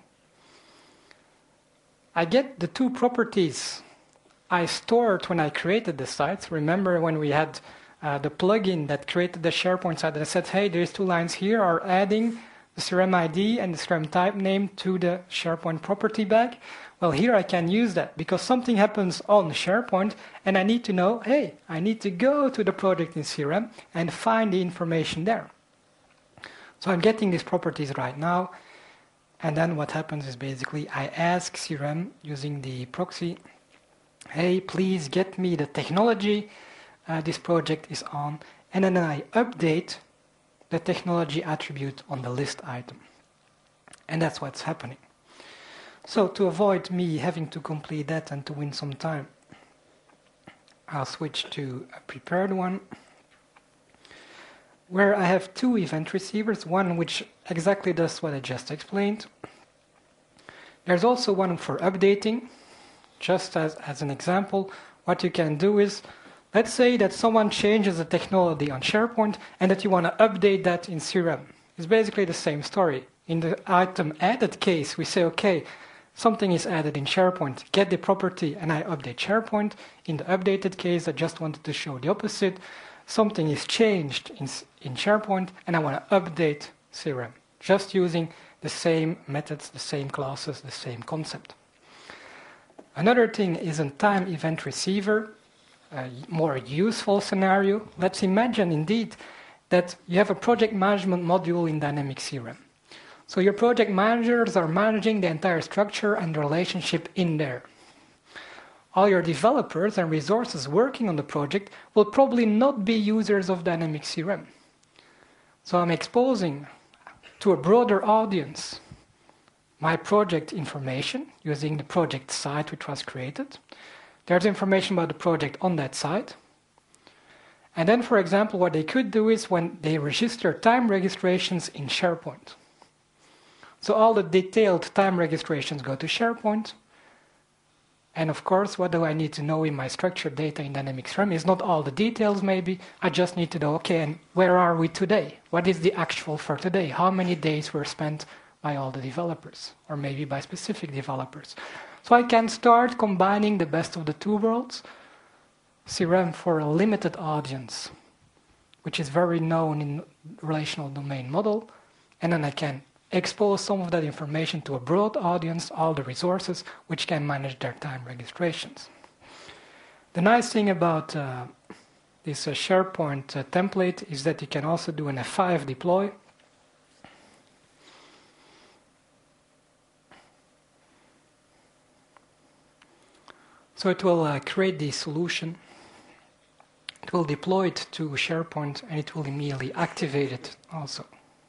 I get the two properties I stored when I created the site. Remember when we had uh, the plugin that created the SharePoint site that said, hey, there's two lines here are adding the C R M I D and the C R M type name to the SharePoint property bag. Well, here I can use that because something happens on SharePoint and I need to know, hey, I need to go to the project in C R M and find the information there. So I'm getting these properties right now. And then what happens is basically I ask C R M using the proxy, hey, please get me the technology uh, this project is on. And then I update the technology attribute on the list item. And that's what's happening. So to avoid me having to complete that and to win some time, I'll switch to a prepared one, where I have two event receivers, one which exactly does what I just explained. There's also one for updating. Just as, as an example, what you can do is, let's say that someone changes the technology on SharePoint and that you want to update that in C R M. It's basically the same story. In the item added case, we say, okay, something is added in SharePoint, get the property and I update SharePoint. In the updated case, I just wanted to show the opposite. Something is changed in, in SharePoint and I want to update C R M. Just using the same methods, the same classes, the same concept. Another thing is a time event receiver, a more useful scenario. Let's imagine indeed that you have a project management module in Dynamics C R M. So your project managers are managing the entire structure and the relationship in there. All your developers and resources working on the project will probably not be users of Dynamics C R M. So I'm exposing to a broader audience my project information using the project site which was created. There's information about the project on that site. And then, for example, what they could do is when they register time registrations in SharePoint. So all the detailed time registrations go to SharePoint. And of course, what do I need to know in my structured data in Dynamics C R M is not all the details maybe. I just need to know, okay, and where are we today? What is the actual for today? How many days were spent by all the developers, or maybe by specific developers? So I can start combining the best of the two worlds. C R M for a limited audience, which is very known in relational domain model. And then I can expose some of that information to a broad audience, all the resources, which can manage their time registrations. The nice thing about uh, this uh, SharePoint uh, template is that you can also do an F five deploy. So it will uh, create the solution, it will deploy it to SharePoint, and it will immediately activate it also.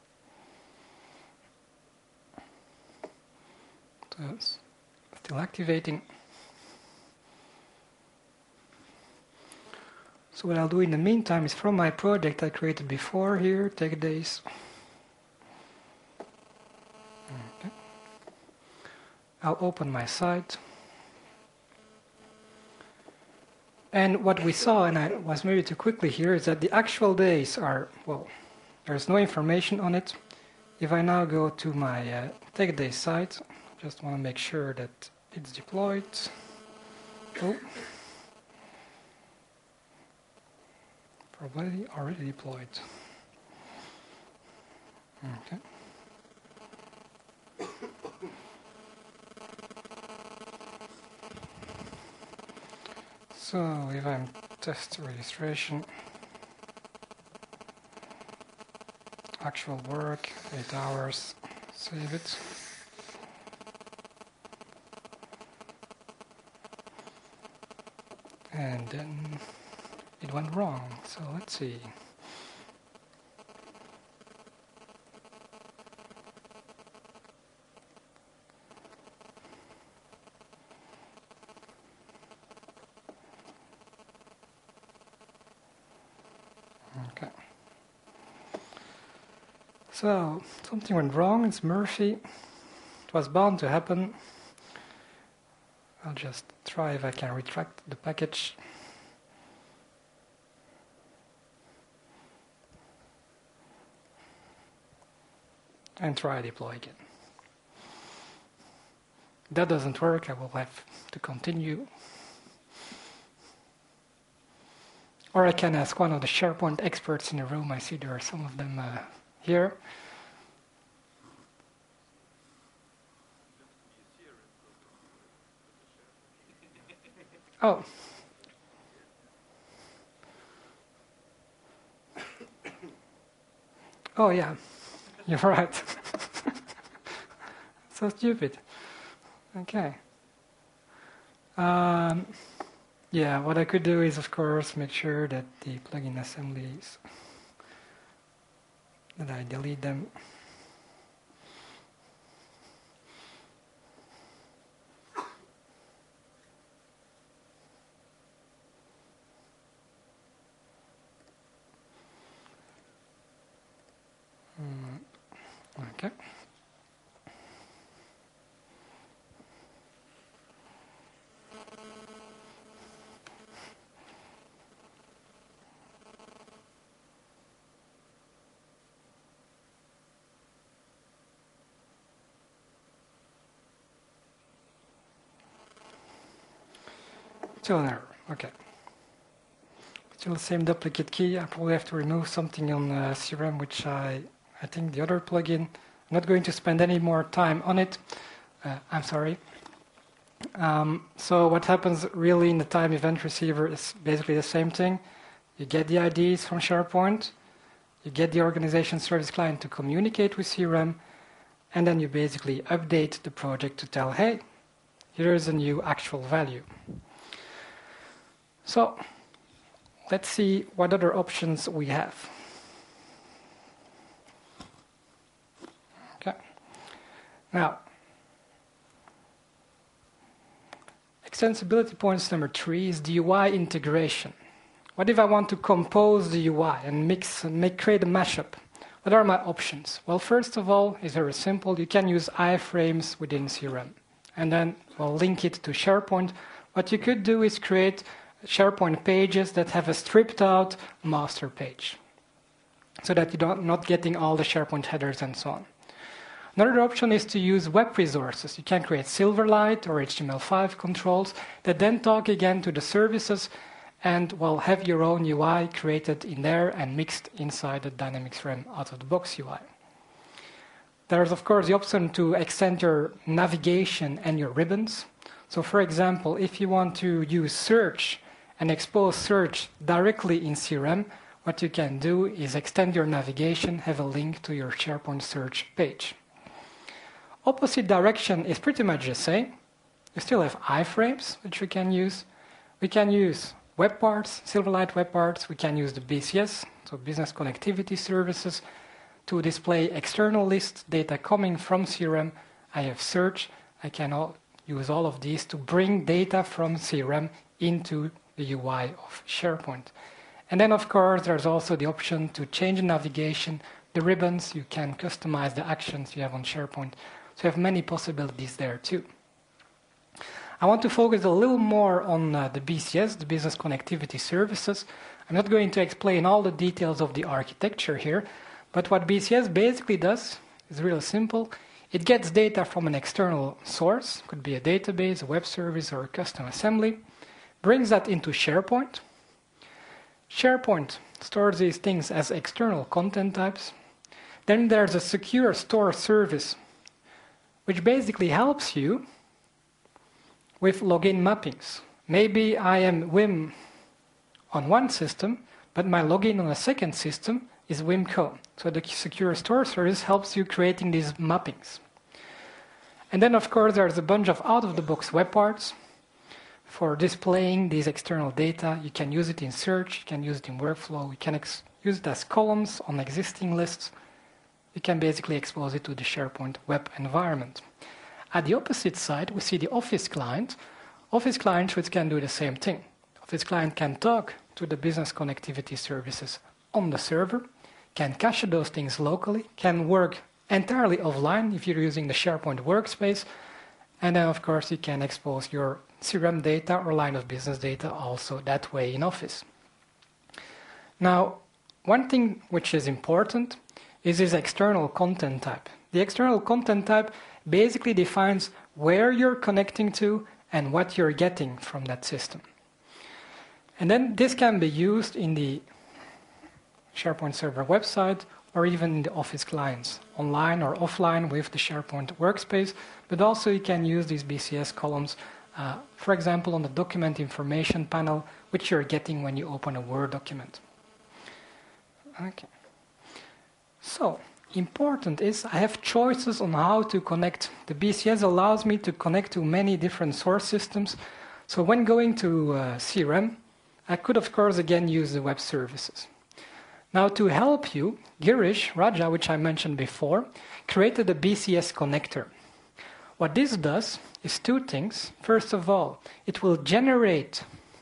So it's still activating. So what I'll do in the meantime is from my project I created before here, tech days. Okay. I'll open my site. And what we saw, and I was maybe too quickly here, is that the actual days are, well, there's no information on it. If I now go to my uh, tech day site, just want to make sure that it's deployed. Oh. Probably already deployed. Okay. So if I'm test registration, actual work, eight hours, save it. And then it went wrong, so let's see. Okay. So, something went wrong, it's Murphy. It was bound to happen. I'll just try if I can retract the package. And try deploy again. If that doesn't work, I will have to continue. Or I can ask one of the SharePoint experts in the room. I see there are some of them uh, here. Oh. Oh yeah, you're right. So stupid. Okay. Um, yeah, what I could do is, of course, make sure that the plugin assemblies, that I delete them. Okay. Still an error. Okay. Still the same duplicate key. I probably have to remove something on uh, C R M, which I, I think the other plugin. I'm not going to spend any more time on it. Uh, I'm sorry. Um, so what happens really in the time event receiver is basically the same thing. You get the I Ds from SharePoint, you get the organization service client to communicate with C R M, and then you basically update the project to tell, hey, here is a new actual value. So let's see what other options we have. Okay. Now, extensibility points number three is the U I integration. What if I want to compose the U I and mix and make create a mashup? What are my options? Well, first of all, it's very simple. You can use iframes within C R M, and then we'll link it to SharePoint. What you could do is create SharePoint pages that have a stripped out master page, so that you're not, not getting all the SharePoint headers and so on. Another option is to use web resources. You can create Silverlight or H T M L five controls that then talk again to the services and will have your own U I created in there and mixed inside the Dynamics R E M out-of-the-box U I. There's, of course, the option to extend your navigation and your ribbons. So, for example, if you want to use search and expose search directly in C R M, what you can do is extend your navigation, have a link to your SharePoint search page. Opposite direction is pretty much the same. You still have iframes, which we can use. We can use web parts, Silverlight web parts. We can use the B C S, so Business Connectivity Services, to display external list data coming from C R M. I have search. I can all use all of these to bring data from C R M into the U I of SharePoint. And then, of course, there's also the option to change the navigation, the ribbons. You can customize the actions you have on SharePoint. So you have many possibilities there too. I want to focus a little more on uh, the B C S, the Business Connectivity Services. I'm not going to explain all the details of the architecture here, but what B C S basically does is really simple. It gets data from an external source, could be a database, a web service, or a custom assembly, brings that into SharePoint. SharePoint stores these things as external content types. Then there's a secure store service, which basically helps you with login mappings. Maybe I am Wim on one system, but my login on a second system is Wimco. So the secure store service helps you creating these mappings. And then, of course, there's a bunch of out-of-the-box web parts for displaying these external data. You can use it in search, you can use it in workflow, you can ex- use it as columns on existing lists. You can basically expose it to the SharePoint web environment. At the opposite side, we see the Office client. Office client which can do the same thing. Office client can talk to the business connectivity services on the server, can cache those things locally, can work entirely offline if you're using the SharePoint workspace, and then of course you can expose your C R M data or line of business data also that way in Office. Now, one thing which is important is this external content type. The external content type basically defines where you're connecting to and what you're getting from that system. And then this can be used in the SharePoint server website or even in the Office clients, online or offline with the SharePoint workspace, but also you can use these B C S columns, uh, for example, on the document information panel, which you're getting when you open a Word document. Okay. So, important is I have choices on how to connect. The B C S allows me to connect to many different source systems. So when going to uh, C R M, I could of course again use the web services. Now to help you, Girish Raja, which I mentioned before, created a B C S connector. What this does is two things. First of all, it will generate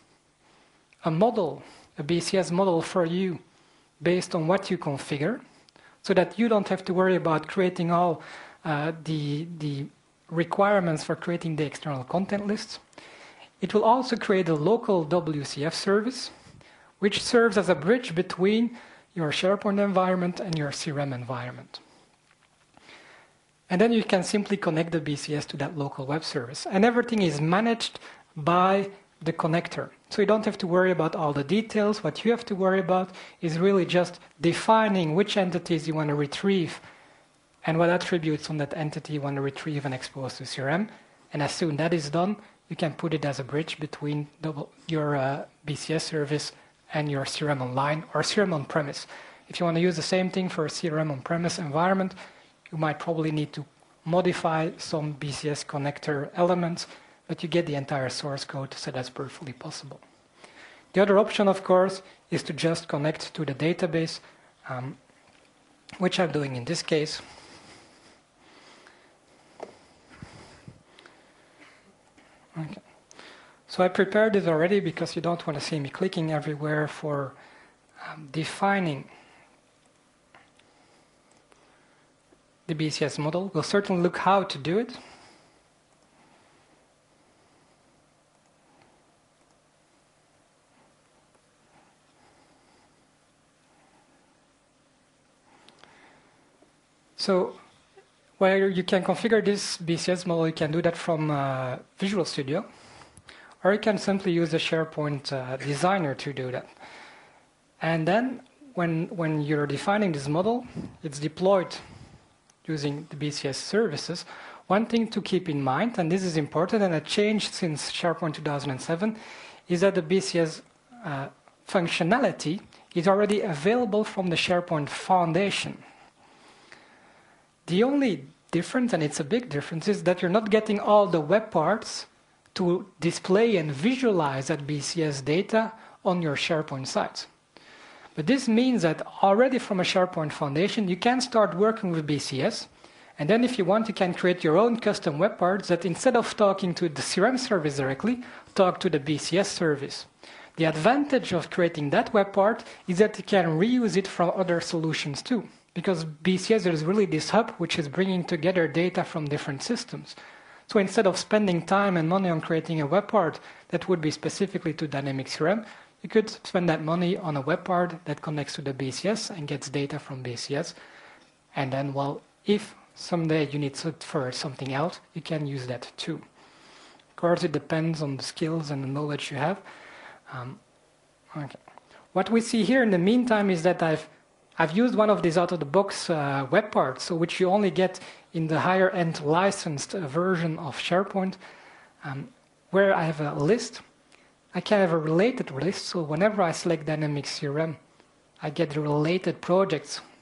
a model, a B C S model for you based on what you configure, so that you don't have to worry about creating all uh, the, the requirements for creating the external content lists. It will also create a local W C F service, which serves as a bridge between your SharePoint environment and your C R M environment. And then you can simply connect the B C S to that local web service. And everything is managed by the connector. So you don't have to worry about all the details. What you have to worry about is really just defining which entities you want to retrieve and what attributes on that entity you want to retrieve and expose to C R M. And as soon as that is done, you can put it as a bridge between double, your uh, B C S service and your C R M online or C R M on-premise. If you want to use the same thing for a C R M on-premise environment, you might probably need to modify some B C S connector elements, but you get the entire source code, so that's perfectly possible. The other option, of course, is to just connect to the database, um, which I'm doing in this case. Okay. So I prepared this already because you don't want to see me clicking everywhere for um, defining the B C S model. We'll certainly look how to do it. So where you can configure this B C S model, you can do that from uh, Visual Studio, or you can simply use the SharePoint uh, designer to do that. And then when, when you're defining this model, it's deployed using the B C S services. One thing to keep in mind, and this is important and a change since SharePoint two thousand seven, is that the B C S uh, functionality is already available from the SharePoint Foundation. The only difference, and it's a big difference, is that you're not getting all the web parts to display and visualize that B C S data on your SharePoint sites. But this means that already from a SharePoint Foundation, you can start working with B C S, and then if you want, you can create your own custom web parts that instead of talking to the C R M service directly, talk to the B C S service. The advantage of creating that web part is that you can reuse it from other solutions too. Because B C S is really this hub which is bringing together data from different systems. So instead of spending time and money on creating a web part that would be specifically to Dynamics C R M, you could spend that money on a web part that connects to the B C S and gets data from B C S. And then, well, if someday you need it for something else, you can use that too. Of course, it depends on the skills and the knowledge you have. Um, okay. What we see here in the meantime is that I've I've used one of these out-of-the-box uh, web parts, so which you only get in the higher-end licensed uh, version of SharePoint, um, where I have a list. I can have a related list, so whenever I select Dynamics C R M, I get the related projects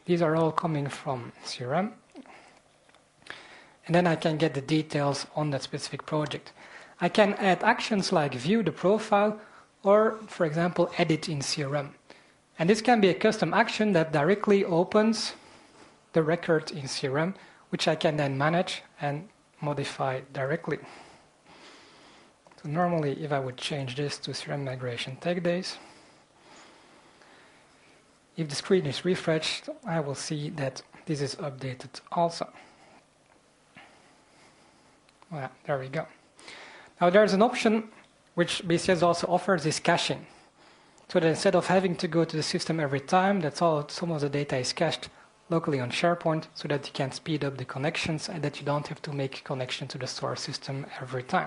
These are all coming from C R M. And then I can get the details on that specific project. I can add actions like view the profile or, for example, edit in C R M. And this can be a custom action that directly opens the record in C R M, which I can then manage and modify directly. So normally, if I would change this to C R M migration tag days, if the screen is refreshed, I will see that this is updated also. Well, there we go. Now there's an option which B C S also offers, is caching. So that instead of having to go to the system every time, that's all, some of the data is cached locally on SharePoint so that you can speed up the connections and that you don't have to make a connection to the source system every time.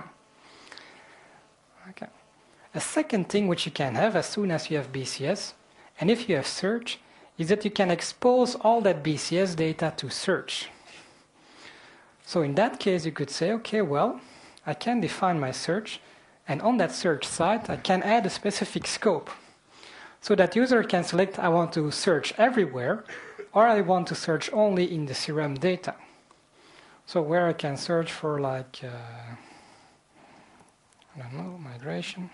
Okay. A second thing which you can have as soon as you have B C S, and if you have search, is that you can expose all that B C S data to search. So in that case, you could say, okay, well, I can define my search, and on that search site, I can add a specific scope. So that user can select, I want to search everywhere, or I want to search only in the C R M data. So where I can search for like, uh, I don't know, migration.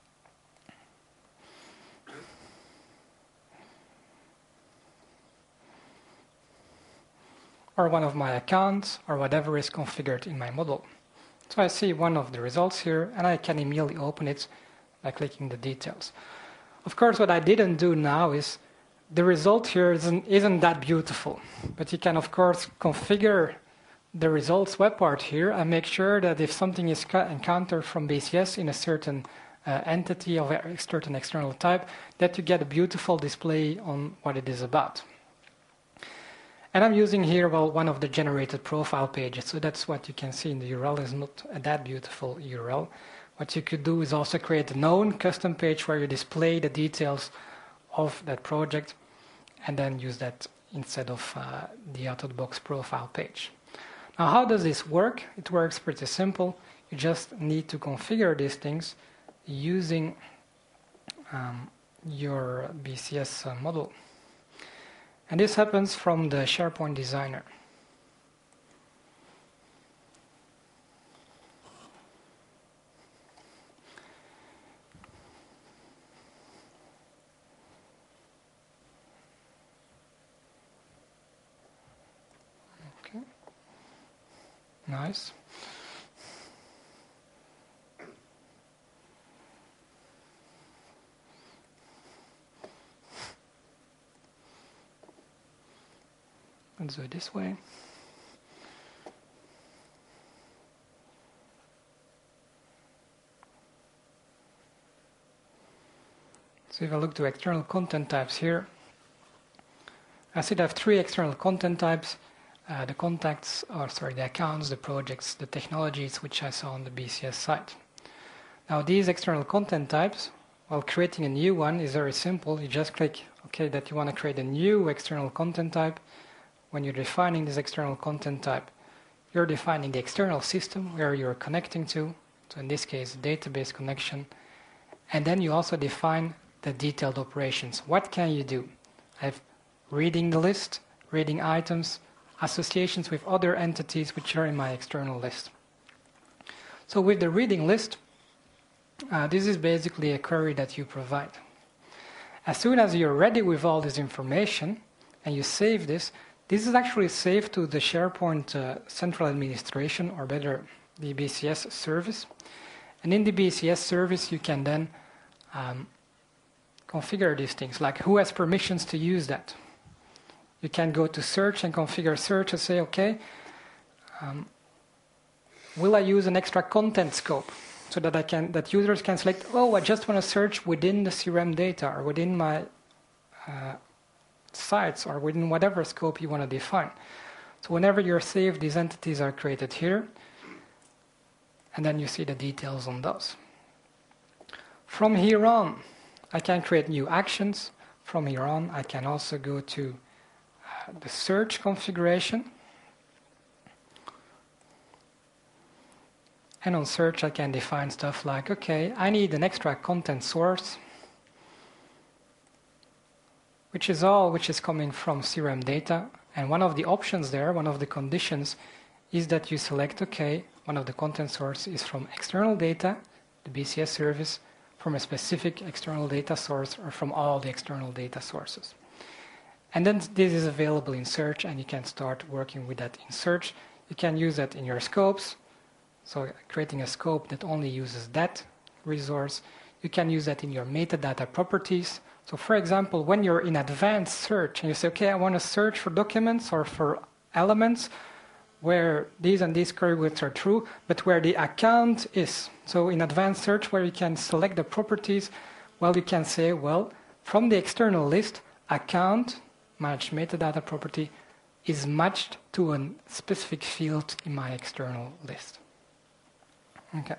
Or one of my accounts, or whatever is configured in my model. So I see one of the results here, and I can immediately open it by clicking the details. Of course, what I didn't do now is, the result here isn't, isn't that beautiful. But you can, of course, configure the results web part here and make sure that if something is encountered from B C S in a certain uh, entity of a certain external type, that you get a beautiful display on what it is about. And I'm using here, well, one of the generated profile pages. So that's what you can see in the U R L. Is not that beautiful U R L. What you could do is also create a known custom page where you display the details of that project and then use that instead of uh, the out-of-the-box profile page. Now, how does this work? It works pretty simple. You just need to configure these things using um, your B C S uh, model. And this happens from the SharePoint Designer. Okay. Nice. Let's do it this way. So if I look to external content types here, I see that I have three external content types. Uh, the contacts, or sorry, the accounts, the projects, the technologies, which I saw on the B C S site. Now these external content types, while creating a new one is very simple. You just click, okay, that you want to create a new external content type. When you're defining this external content type, you're defining the external system where you're connecting to, so in this case, database connection, and then you also define the detailed operations. What can you do? I have reading the list, reading items, associations with other entities which are in my external list. So with the reading list, uh, this is basically a query that you provide. As soon as you're ready with all this information and you save this, this is actually saved to the SharePoint uh, Central Administration, or better, the B C S service. And in the B C S service, you can then um, configure these things, like who has permissions to use that. You can go to search and configure search and say, okay, um, will I use an extra content scope so that I can, that users can select, oh, I just want to search within the C R M data or within my uh, sites or within whatever scope you want to define. So whenever you're saved, these entities are created here, and then you see the details on those. From here on, I can create new actions. From here on, I can also go to uh, the search configuration. And on search, I can define stuff like, okay, I need an extra content source. which is all which is coming from C R M data. And one of the options there, one of the conditions, is that you select, okay, one of the content source is from external data, the B C S service, from a specific external data source, or from all the external data sources. And then this is available in search, and you can start working with that in search. You can use that in your scopes, so creating a scope that only uses that resource. You can use that in your metadata properties. So for example, when you're in advanced search and you say, okay, I want to search for documents or for elements where these and these keywords are true, but where the account is. So in advanced search, where you can select the properties, well, you can say, well, from the external list, account, match metadata property, is matched to a specific field in my external list. Okay.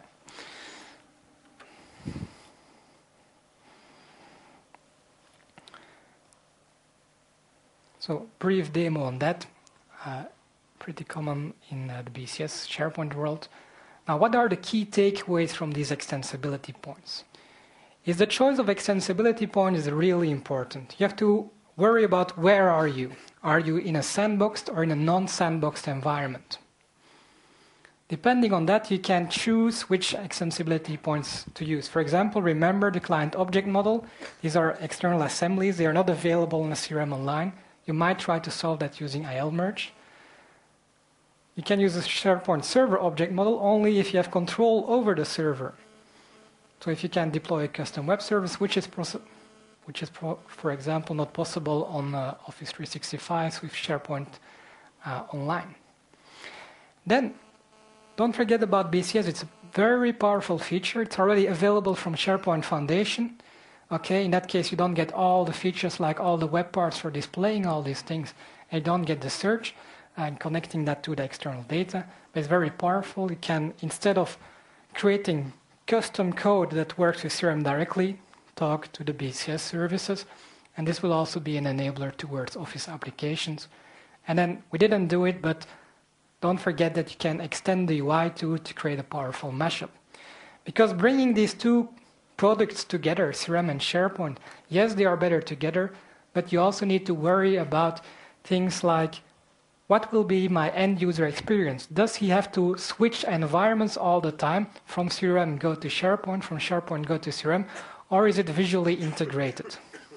So brief demo on that. Uh, pretty common in uh, the B C S SharePoint world. Now, what are the key takeaways from these extensibility points? Is the choice of extensibility point is really important. You have to worry about where are you. Are you in a sandboxed or in a non-sandboxed environment? Depending on that, you can choose which extensibility points to use. For example, remember the client object model. These are external assemblies. They are not available in a C R M online. You might try to solve that using I L merge. You can use a SharePoint server object model only if you have control over the server. So if you can deploy a custom web service, which is, which is pro for example, not possible on uh, Office three sixty-five with SharePoint uh, online. Then, don't forget about B C S. It's a very powerful feature. It's already available from SharePoint Foundation. Okay, in that case, you don't get all the features like all the web parts for displaying all these things. And you don't get the search and connecting that to the external data. But it's very powerful. You can, instead of creating custom code that works with C R M directly, talk to the B C S services. And this will also be an enabler towards Office applications. And then we didn't do it, but don't forget that you can extend the U I too to create a powerful mashup. Because bringing these two products together, C R M and SharePoint, yes, they are better together, but you also need to worry about things like, what will be my end user experience? Does he have to switch environments all the time, from C R M go to SharePoint, from SharePoint go to C R M, or is it visually integrated?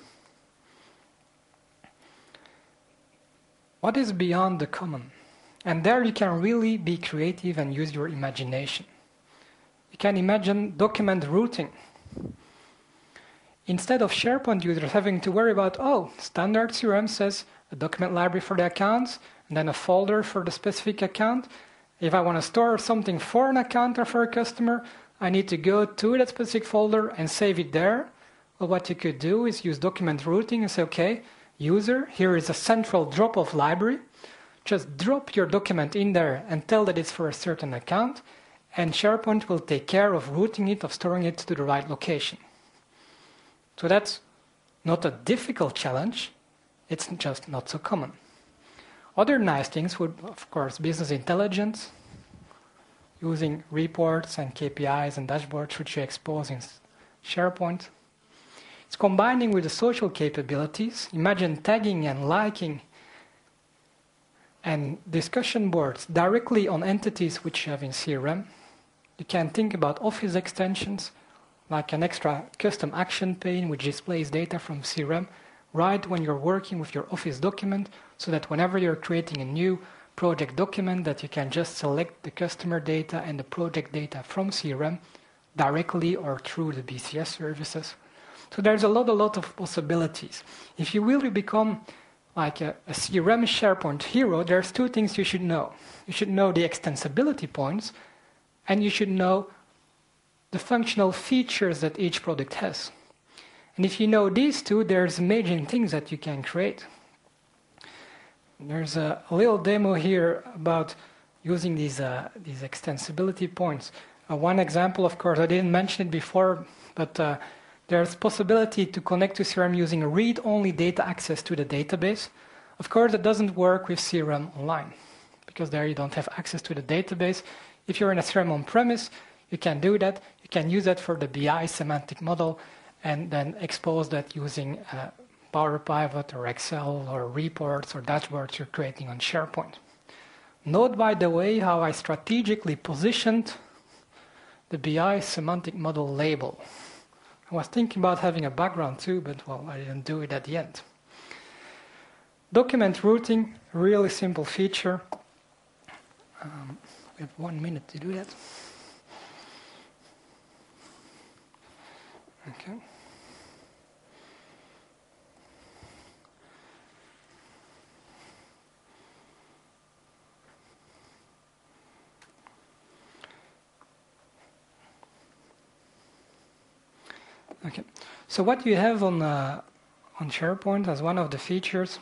What is beyond the common? And there you can really be creative and use your imagination. You can imagine document routing. Instead of SharePoint users having to worry about, oh, standard C R M says a document library for the accounts, and then a folder for the specific account. If I want to store something for an account or for a customer, I need to go to that specific folder and save it there. Well, what you could do is use document routing and say, okay, user, here is a central drop-off library. Just drop your document in there and tell that it's for a certain account, and SharePoint will take care of routing it, of storing it to the right location. So that's not a difficult challenge, it's just not so common. Other nice things would, of course, business intelligence, using reports and K P Is and dashboards which you expose in SharePoint. It's combining with the social capabilities. Imagine tagging and liking and discussion boards directly on entities which you have in C R M. You can think about Office extensions, like an extra custom action pane which displays data from C R M right when you're working with your Office document, so that whenever you're creating a new project document, that you can just select the customer data and the project data from C R M directly or through the B C S services. So there's a lot, a lot of possibilities. If you really become like a, a C R M SharePoint hero, there's two things you should know. You should know the extensibility points, and you should know the functional features that each product has. And if you know these two, there's amazing things that you can create. There's a, a little demo here about using these, uh, these extensibility points. Uh, one example, of course, I didn't mention it before, but uh, there's possibility to connect to C R M using read-only data access to the database. Of course, it doesn't work with C R M online, because there you don't have access to the database. If you're in a C R M on-premise, you can do that. You can use that for the B I semantic model, and then expose that using uh, Power Pivot or Excel or reports or dashboards you're creating on SharePoint. Note, by the way, how I strategically positioned the B I semantic model label. I was thinking about having a background too, but well, I didn't do it at the end. Document routing, really simple feature. Um, we have one minute to do that. Okay. Okay. So what you have on uh, on SharePoint as one of the features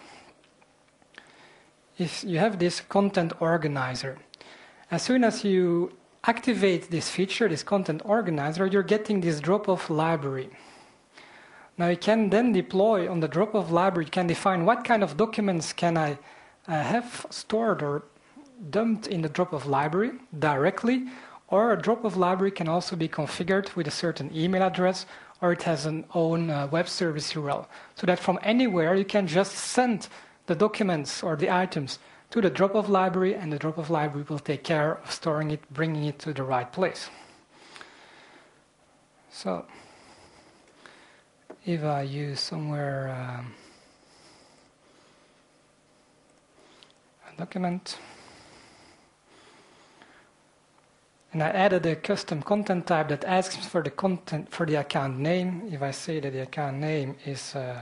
is you have this content organizer. As soon as you activate this feature, this content organizer, you're getting this drop-off library. Now you can then deploy on the drop-off library, you can define what kind of documents can I uh, have stored or dumped in the drop-off library directly, or a drop-off library can also be configured with a certain email address, or it has an own uh, web service U R L, so that from anywhere you can just send the documents or the items to the drop-off library, and the drop-off library will take care of storing it, bringing it to the right place. So, if I use somewhere um, a document, and I added a custom content type that asks for the content for the account name. If I say that the account name is uh,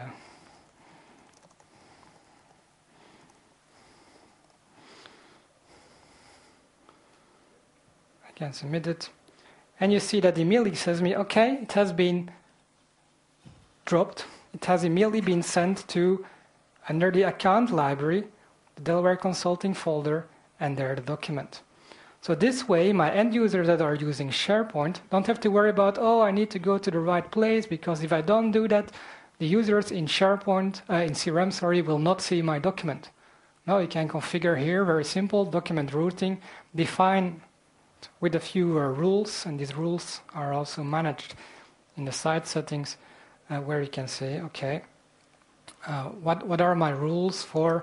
I can submit it, and you see that immediately says me, okay, it has been dropped. It has immediately been sent to under the account library, the Delaware Consulting folder, and there the document. So this way, my end users that are using SharePoint don't have to worry about, oh, I need to go to the right place, because if I don't do that, the users in SharePoint, uh, in C R M, sorry, will not see my document. No, you can configure here, very simple, document routing, define with a few uh, rules, and these rules are also managed in the site settings, uh, where you can say, okay, uh, what, what are my rules for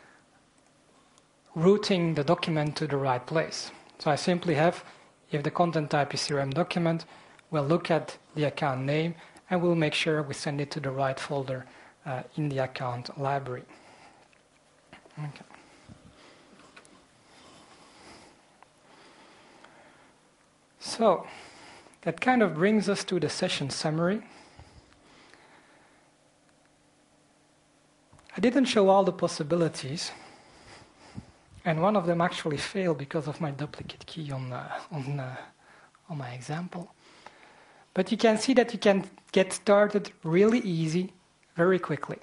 routing the document to the right place? So I simply have, if the content type is C R M document, we'll look at the account name and we'll make sure we send it to the right folder uh, in the account library. Okay. So that kind of brings us to the session summary. I didn't show all the possibilities, and one of them actually failed because of my duplicate key on, uh, on, uh, on my example. But you can see that you can get started really easy, very quickly.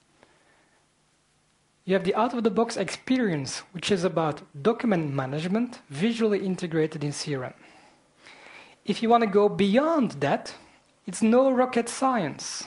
You have the out-of-the-box experience, which is about document management, visually integrated in C R M. If you want to go beyond that, it's no rocket science.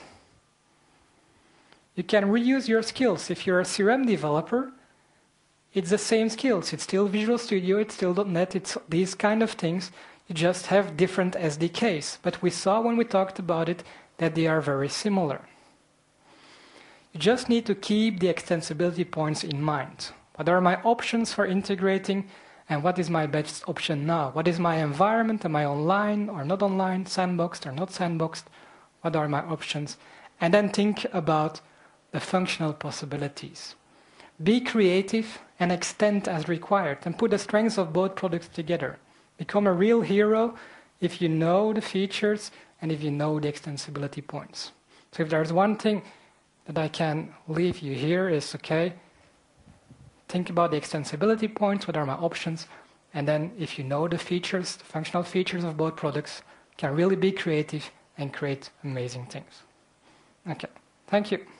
You can reuse your skills. If you're a C R M developer, it's the same skills. It's still Visual Studio, it's still dot net, it's these kind of things. You just have different S D Ks. But we saw when we talked about it that they are very similar. You just need to keep the extensibility points in mind. What are my options for integrating, and what is my best option now? What is my environment? Am I online or not online? Sandboxed or not sandboxed? What are my options? And then think about the functional possibilities. Be creative and extend as required, and put the strengths of both products together. Become a real hero if you know the features and if you know the extensibility points. So if there's one thing that I can leave you here is, okay, think about the extensibility points, what are my options, and then if you know the features, the functional features of both products, you can really be creative and create amazing things. Okay, thank you.